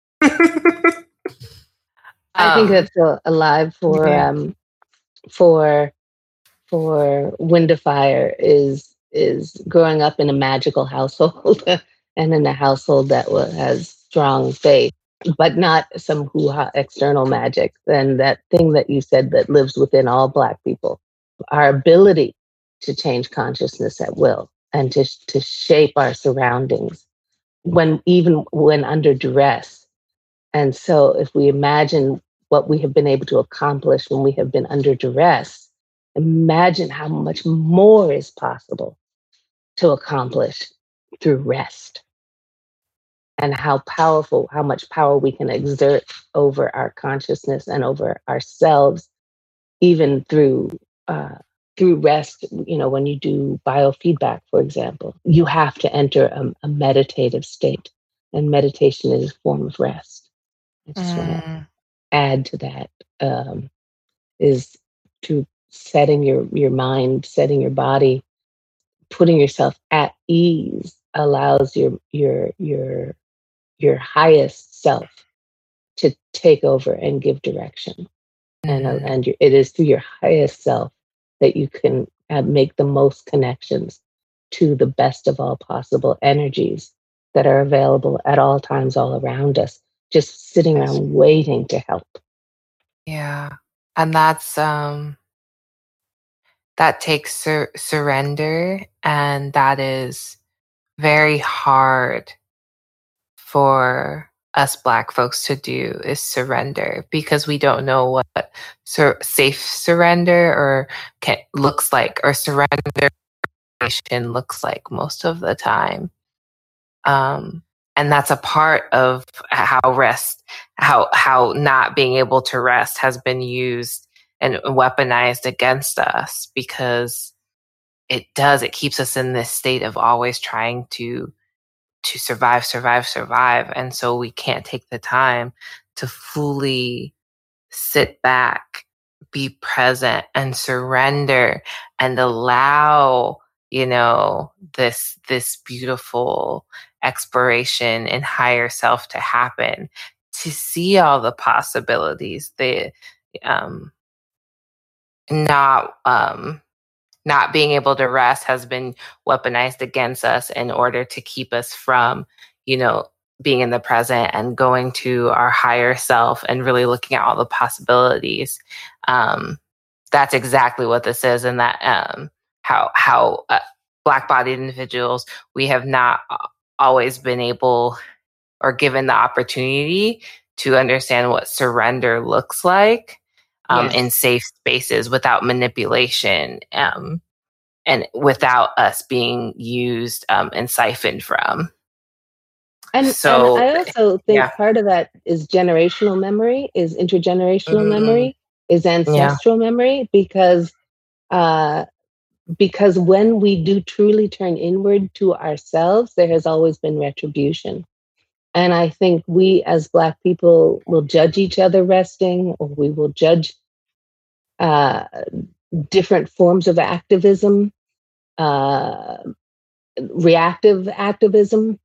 I think Um, that's uh, alive for yeah. um for for Wind of Fire is is growing up in a magical household and in a household that wa- has strong faith, but not some hoo-ha external magic. And that thing that you said that lives within all Black people, our ability to change consciousness at will and to to shape our surroundings when even when under duress. And so, if we imagine what we have been able to accomplish when we have been under duress, imagine how much more is possible to accomplish through rest, and how powerful, how much power we can exert over our consciousness and over ourselves, even through uh, through rest. You know, when you do biofeedback, for example, you have to enter a, a meditative state, and meditation is a form of rest. I just want to Mm, add to that, um, is to setting your your mind, setting your body, putting yourself at ease allows your your your your highest self to take over and give direction. And uh, mhm. and you, it is through your highest self that you can uh, make the most connections to the best of all possible energies that are available at all times all around us, just sitting That's- around waiting to help. Yeah. And that's um that takes sur- surrender, and that is very hard for us Black folks to do, is surrender, because we don't know what sur- safe surrender or can, looks like, or surrender looks like most of the time. Um, and that's a part of how rest, how how not being able to rest has been used and weaponized against us, because it does, it keeps us in this state of always trying to to survive, survive, survive. And so we can't take the time to fully sit back, be present, and surrender, and allow, you know, this this beautiful exploration in higher self to happen, to see all the possibilities. The um not um not being able to rest has been weaponized against us in order to keep us from, you know, being in the present and going to our higher self and really looking at all the possibilities. Um, that's exactly what this is, and that um, how how uh, Black-bodied individuals, we have not always been able or given the opportunity to understand what surrender looks like um, Yes. in safe spaces without manipulation. Um, and without us being used um, and siphoned from. And and So, I also think yeah, part of that is generational memory, is intergenerational mm, memory, is yeah, ancestral memory, because uh, because when we do truly turn inward to ourselves, there has always been retribution. And I think we as Black people will judge each other resting, or we will judge uh, different forms of activism, uh, reactive activism.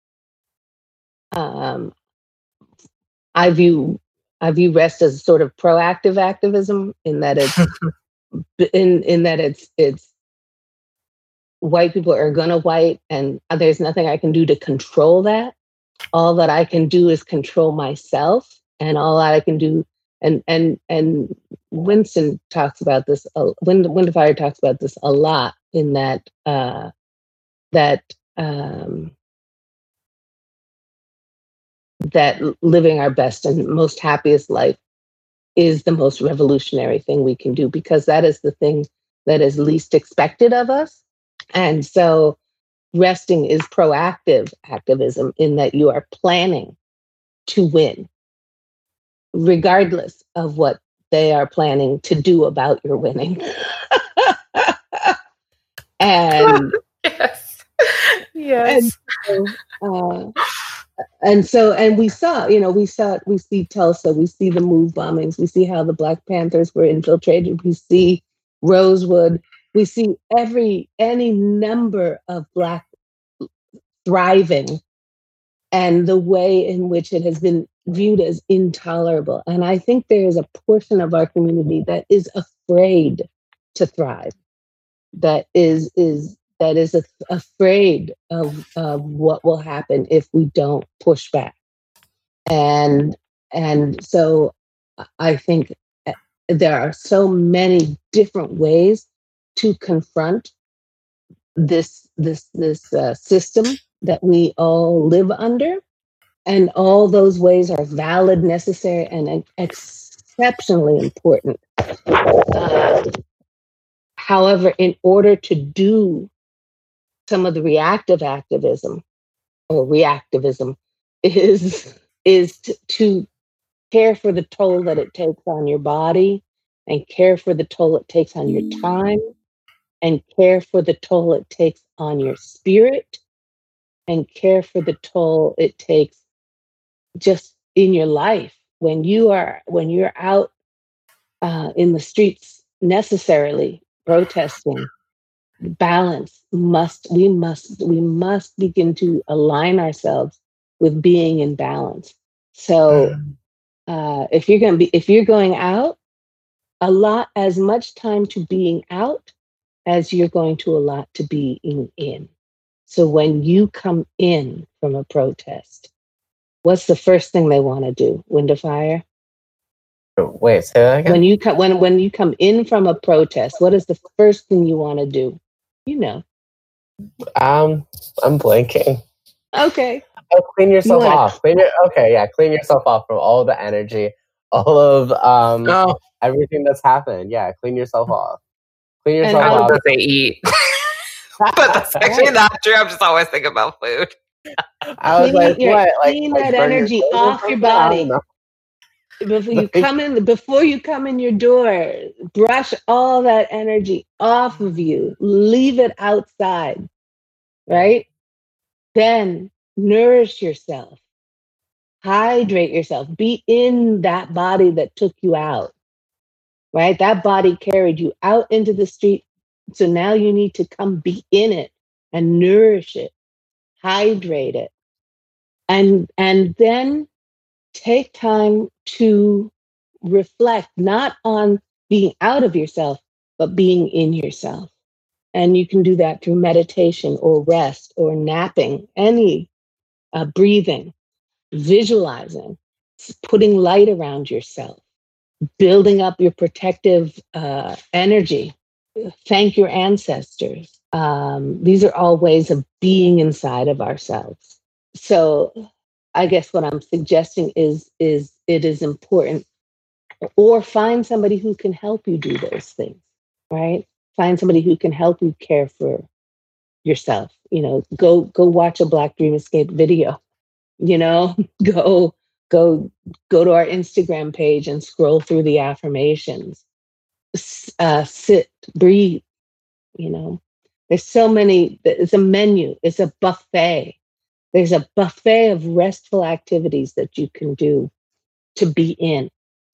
Um, I view I view rest as sort of proactive activism, in that it's in in that it's it's white people are gonna white, and there's nothing I can do to control that. All that I can do is control myself, and all I can do, and and and Winston talks about this. Uh, Wind Wind of Fire talks about this a lot, in that uh, that um, that living our best and most happiest life is the most revolutionary thing we can do, because that is the thing that is least expected of us. And so resting is proactive activism, in that you are planning to win, regardless of what they are planning to do about your winning. And yes, yes. And so, uh, and so, and we saw, you know, we saw, we see Tulsa, we see the MOVE bombings, we see how the Black Panthers were infiltrated, we see Rosewood, we see every, any number of Black thriving, and the way in which it has been viewed as intolerable. And I think there is a portion of our community that is afraid to thrive, that is, is, that is af- afraid of, of what will happen if we don't push back. And and so I think there are so many different ways to confront this this this uh, system that we all live under, and all those ways are valid, necessary, and exceptionally important. Uh, however, in order to do some of the reactive activism or reactivism is is to, to care for the toll that it takes on your body, and care for the toll it takes on your time, and care for the toll it takes on your spirit, and care for the toll it takes just in your life when you are when you're out uh, in the streets necessarily protesting. Balance must we must we must begin to align ourselves with being in balance. So uh, if you're going to be if you're going out, allot as much time to being out as you're going to allot to being in. So when you come in from a protest, what's the first thing they want to do? Wind a fire? Wait, say that again. When you come when when you come in from a protest, what is the first thing you want to do? You know. Um, I'm blanking. Okay. Oh, clean yourself you off. Clean your, okay, yeah, clean yourself off from all the energy, all of um oh. everything that's happened. Yeah, clean yourself off. Clean yourself and off. What they eat. But that's actually not true. I'm just always thinking about food. I was clean like, your, what? Like, clean like that energy your off your body. Before you come in, before you come in your door, brush all that energy off of you. Leave it outside, right? Then nourish yourself. Hydrate yourself. Be in that body that took you out, right? That body carried you out into the street. So now you need to come be in it and nourish it, hydrate it. And, and then take time to reflect, not on being out of yourself, but being in yourself. And you can do that through meditation or rest or napping, any uh, breathing, visualizing, putting light around yourself, building up your protective uh, energy. Thank your ancestors. Um, these are all ways of being inside of ourselves. So I guess what I'm suggesting is, is it is important, or find somebody who can help you do those things, right? Find somebody who can help you care for yourself. You know, go go watch a Black Dream Escape video. You know, go go go to our Instagram page and scroll through the affirmations. Uh, sit, breathe. You know, there's so many. It's a menu. It's a buffet. There's a buffet of restful activities that you can do to be in,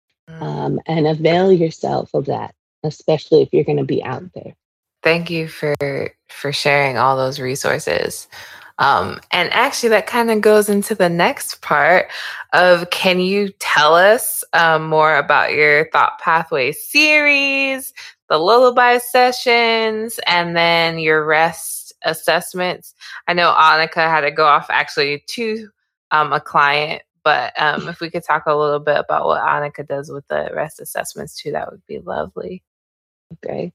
um, and avail yourself of that, especially if you're going to be out there. Thank you for for sharing all those resources. Um, and actually, that kind of goes into the next part of, can you tell us um, more about your Thought Pathway series, the lullaby sessions, and then your rest assessments? I know Annika had to go off actually to um, a client, but um, if we could talk a little bit about what Annika does with the rest assessments too, that would be lovely. Okay.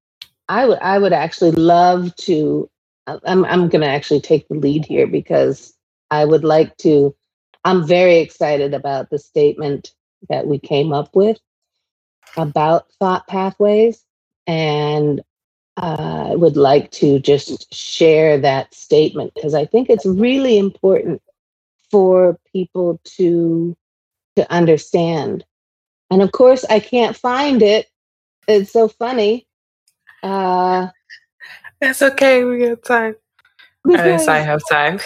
I would I would actually love to, I'm I'm going to actually take the lead here, because I would like to, I'm very excited about the statement that we came up with about thought pathways. And uh, I would like to just share that statement, because I think it's really important for people to to understand. And of course, I can't find it. It's so funny. Uh, It's okay. We got time. At least I have time.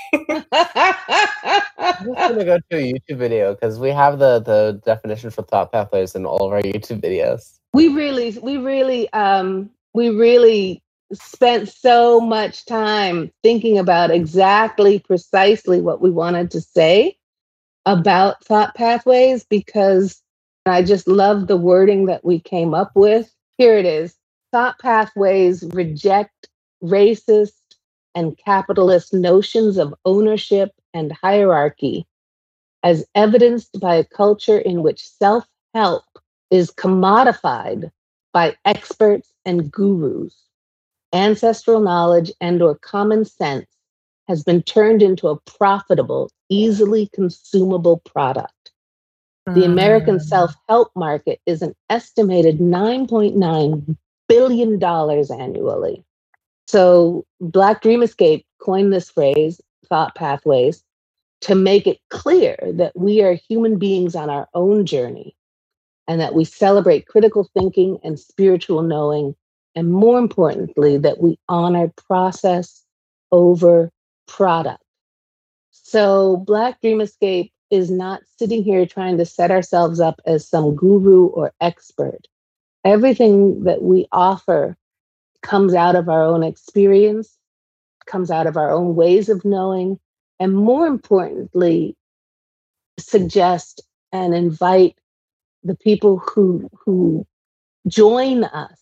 I'm just gonna go to a YouTube video because we have the the definition for thought pathways in all of our YouTube videos. We really, we really, um, we really spent so much time thinking about exactly, precisely what we wanted to say about thought pathways, because I just love the wording that we came up with. Here it is. Thought pathways reject racist and capitalist notions of ownership and hierarchy as evidenced by a culture in which self-help is commodified by experts and gurus. Ancestral knowledge and or common sense has been turned into a profitable, easily consumable product. The American self-help market is an estimated nine point nine billion dollars annually. So Black Dream Escape coined this phrase, thought pathways, to make it clear that we are human beings on our own journey and that we celebrate critical thinking and spiritual knowing, and more importantly, that we honor process over product. So Black Dream Escape is not sitting here trying to set ourselves up as some guru or expert. Everything that we offer comes out of our own experience, comes out of our own ways of knowing, and more importantly, suggest and invite the people who, who join us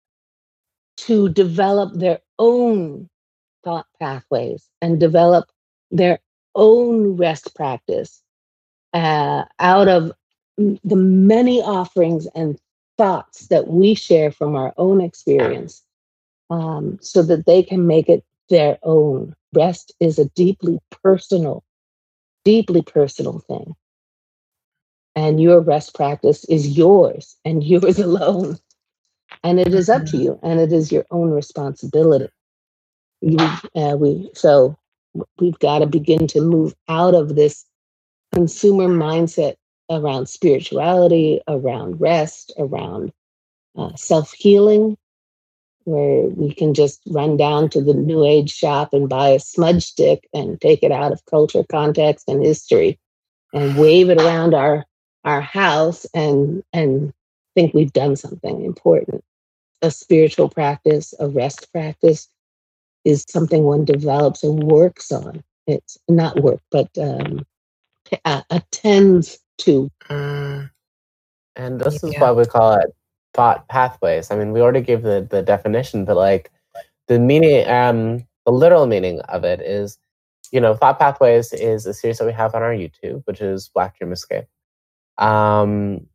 to develop their own thought pathways and develop their own rest practice uh, out of the many offerings and thoughts that we share from our own experience, um, so that they can make it their own. Rest is a deeply personal, deeply personal thing. And your rest practice is yours and yours alone. And it is up to you, and it is your own responsibility. You, uh, we, so we've got to begin to move out of this consumer mindset around spirituality, around rest, around uh, self-healing, where we can just run down to the New Age shop and buy a smudge stick and take it out of culture, context, and history and wave it around our, our house and, and think we've done something important. A spiritual practice, a rest practice is something one develops and works on. It's not work, but um, uh, attends to. Mm. And this yeah. is why we call it thought pathways. I mean, we already gave the, the definition, but like the meaning, um, the literal meaning of it is, you know, Thought Pathways is a series that we have on our YouTube, which is Black Dream Escape. Um,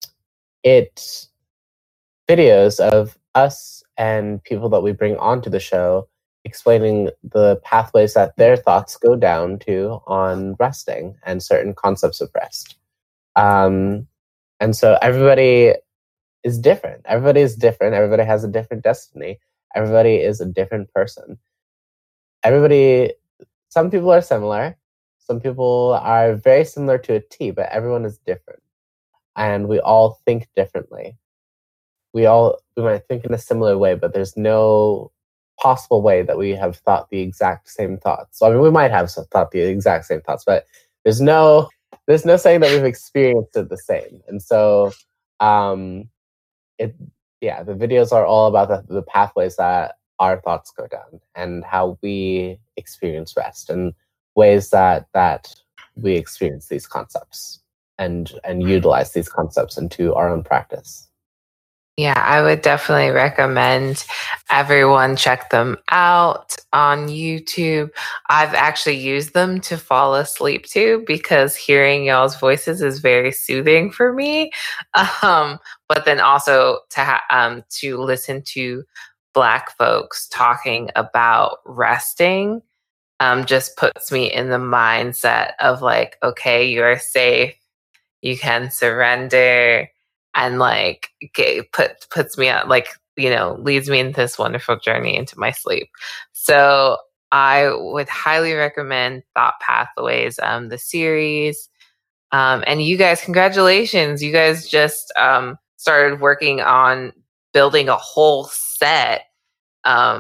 it videos of us and people that we bring onto the show explaining the pathways that their thoughts go down to on resting and certain concepts of rest. Um, and so everybody is different. Everybody is different. Everybody has a different destiny. Everybody is a different person. Everybody, some people are similar. Some people are very similar to a T, but everyone is different. And we all think differently. We all, we might think in a similar way, but there's no possible way that we have thought the exact same thoughts. So, I mean, we might have thought the exact same thoughts, but there's no, there's no saying that we've experienced it the same. And so, um, it, yeah, the videos are all about the, the pathways that our thoughts go down and how we experience rest and ways that that we experience these concepts and and utilize these concepts into our own practice. Yeah, I would definitely recommend everyone check them out on YouTube. I've actually used them to fall asleep to because hearing y'all's voices is very soothing for me. Um, but then also to ha- um, to listen to Black folks talking about resting um, just puts me in the mindset of like, okay, you're safe, you can surrender. And like get, put puts me on, like, you know, leads me into this wonderful journey into my sleep. So I would highly recommend Thought Pathways, um, the series. Um, and you guys, congratulations! You guys just um, started working on building a whole set. Um,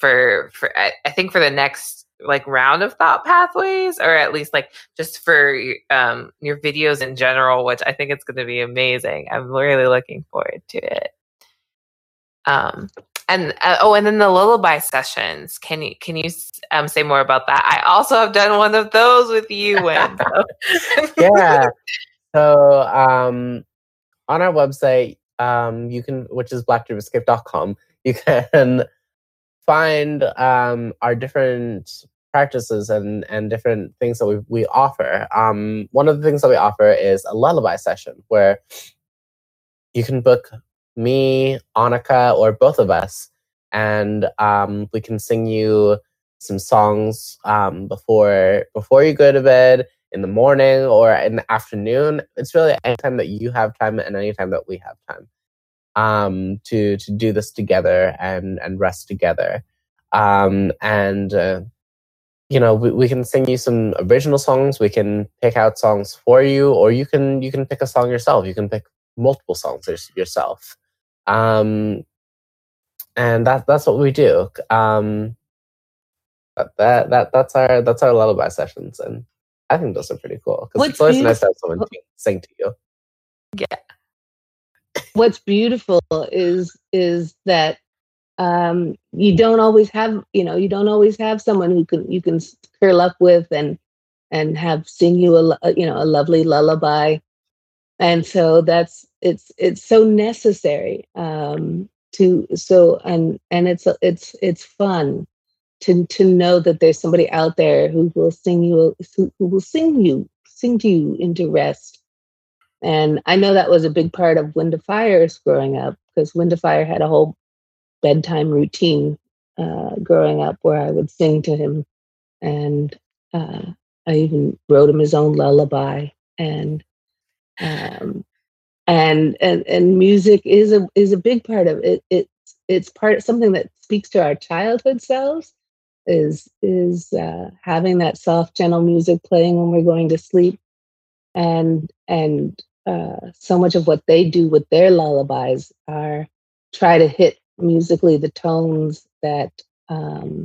for for I, I think for the next like round of Thought Pathways, or at least like just for um your videos in general, which I think it's going to be amazing. I'm really looking forward to it. Um and uh, oh, and then the lullaby sessions. Can you can you um say more about that? I also have done one of those with you, Wen. So. Yeah. So um, on our website, um, you can, which is black dream escape dot com, you can find um, our different practices and, and different things that we, we offer. Um, one of the things that we offer is a lullaby session where you can book me, Annika, or both of us, and um, we can sing you some songs um, before before you go to bed, in the morning, or in the afternoon. It's really anytime that you have time and anytime that we have time um, to to do this together and and rest together. Um, and uh, you know, we, we can sing you some original songs. We can pick out songs for you, or you can you can pick a song yourself. You can pick multiple songs yourself. Um, and that that's what we do. Um, that that that's our that's our lullaby sessions, and I think those are pretty cool because it's always nice to have someone to sing to you. Yeah. What's beautiful is is that um, you don't always have you know you don't always have someone who can you can curl up with and and have sing you a you know a lovely lullaby, and so that's it's it's so necessary um, to so and and it's it's it's fun to to know that there's somebody out there who will sing you who, who will sing you sing to you into rest. And I know that was a big part of Wind of Fire's growing up, because Wind of Fire had a whole bedtime routine uh, growing up where I would sing to him, and uh, I even wrote him his own lullaby. And um, and and and music is a is a big part of it. It's it's part something that speaks to our childhood selves. Is is uh, having that soft, gentle music playing when we're going to sleep, and and uh, so much of what they do with their lullabies are try to hit musically the tones that um,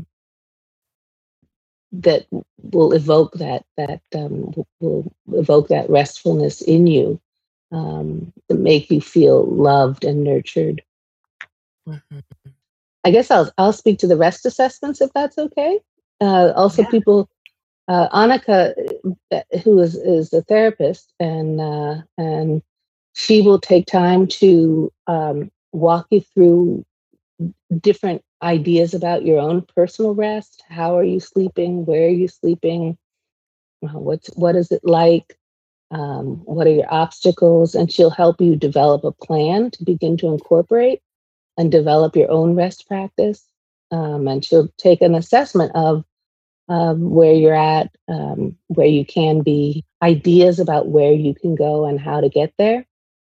that will evoke that that um, will evoke that restfulness in you, um, to make you feel loved and nurtured. Mm-hmm. I guess I'll I'll speak to the rest assessments if that's okay. Uh, also, yeah. people. Uh, Annika, who is, is a therapist, and uh, and she will take time to um, walk you through different ideas about your own personal rest. How are you sleeping? Where are you sleeping? What's what is it like? Um, what are your obstacles? And she'll help you develop a plan to begin to incorporate and develop your own rest practice. Um, and she'll take an assessment of Um, where you're at, um, where you can be, ideas about where you can go and how to get there,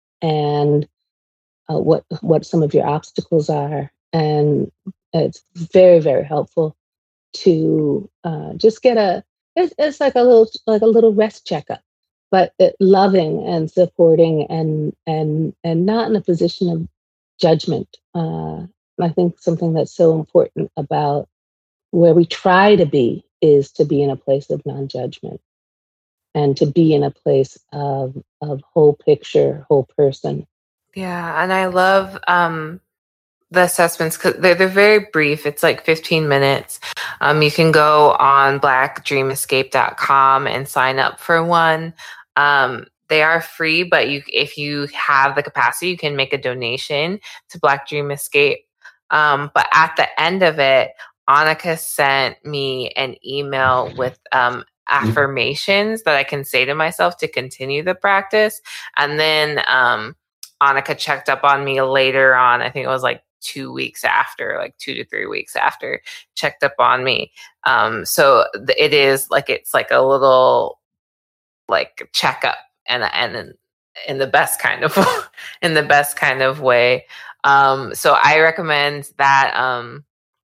and uh, what what some of your obstacles are. And it's very very helpful to uh, just get a. It's, it's like a little like a little rest checkup, but it, loving and supporting and and and not in a position of judgment. Uh, I think something that's so important about where we try to be is to be in a place of non-judgment and to be in a place of of whole picture, whole person. Yeah, and I love um, the assessments because they're, they're very brief. It's like fifteen minutes. Um, you can go on black dream escape dot com and sign up for one. Um, they are free, but you if you have the capacity, you can make a donation to Black Dream Escape. Um, but at the end of it, Annika sent me an email with um, affirmations that I can say to myself to continue the practice. And then um, Annika checked up on me later on. I think it was like two weeks after, like two to three weeks after, checked up on me. Um, so th- it is like, it's like a little like checkup and, and in, in the best kind of, in the best kind of way. Um, so I recommend that, um,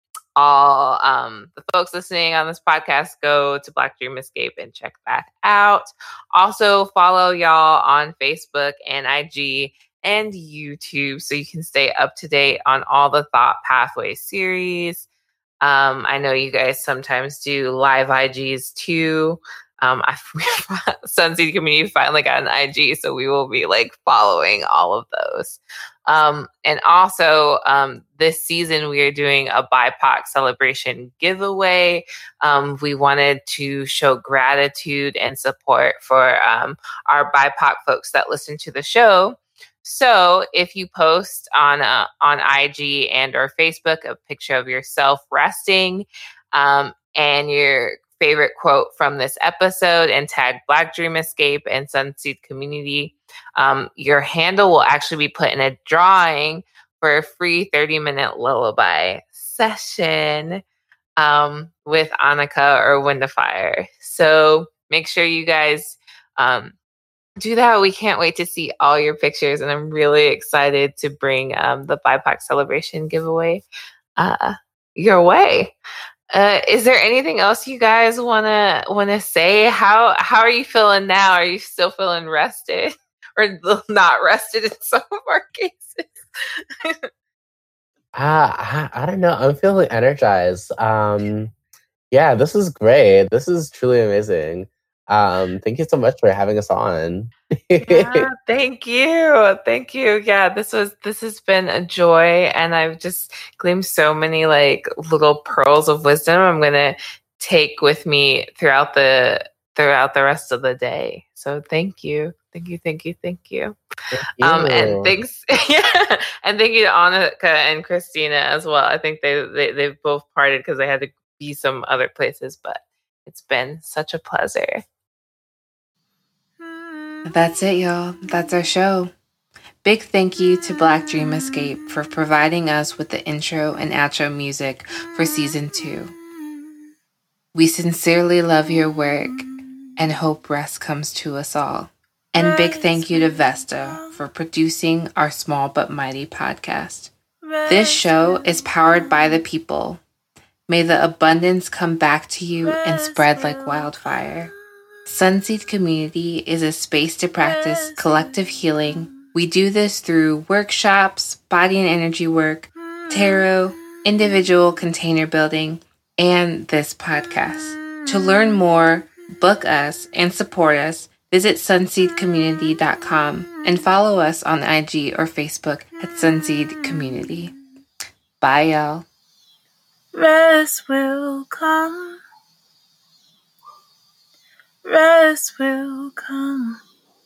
all um, the folks listening on this podcast go to Black Dream Escape and check that out. Also, follow y'all on Facebook and I G and YouTube so you can stay up to date on all the Thought Pathway series. Um, I know you guys sometimes do live I Gs too. Um, I Sunseed Community finally got an I G, so we will be like following all of those. Um, and also, um, this season we are doing a B I P O C celebration giveaway. Um, we wanted to show gratitude and support for um, our B I P O C folks that listen to the show. So if you post on uh, on I G and or Facebook a picture of yourself resting, um, and your favorite quote from this episode and tag Black Dream Escape and Sunseed Community, um, your handle will actually be put in a drawing for a free thirty minute lullaby session um, with Annika or Wind of Fire. So make sure you guys um, do that. We can't wait to see all your pictures, and I'm really excited to bring um, the B I P O C celebration giveaway uh, your way. Uh, is there anything else you guys wanna wanna say? How how are you feeling now? Are you still feeling rested, or not rested in some of our cases? uh, I, I don't know. I'm feeling energized. Um, yeah, this is great. This is truly amazing. Um, thank you so much for having us on. Yeah, thank you. Thank you. Yeah, this was this has been a joy, and I've just gleaned so many like little pearls of wisdom I'm gonna take with me throughout the throughout the rest of the day. So thank you. Thank you, thank you, thank you. Thank you. Um and thanks yeah. And thank you to Annika and Christina as well. I think they they they've both parted because they had to be some other places, but it's been such a pleasure. That's it, y'all. That's our show. Big thank you to Black Dream Escape for providing us with the intro and outro music for season two. We sincerely love your work and hope rest comes to us all. And big thank you to Vesta for producing our small but mighty podcast. This show is powered by the people. May the abundance come back to you and spread like wildfire. Sunseed Community is a space to practice collective healing. We do this through workshops, body and energy work, tarot, individual container building, and this podcast. To learn more, book us, and support us, visit sunseed community dot com and follow us on I G or Facebook at Sunseed Community. Bye, y'all. Rest will come. Rest will come.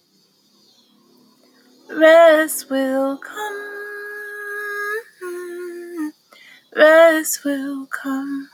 Rest will come. Rest will come.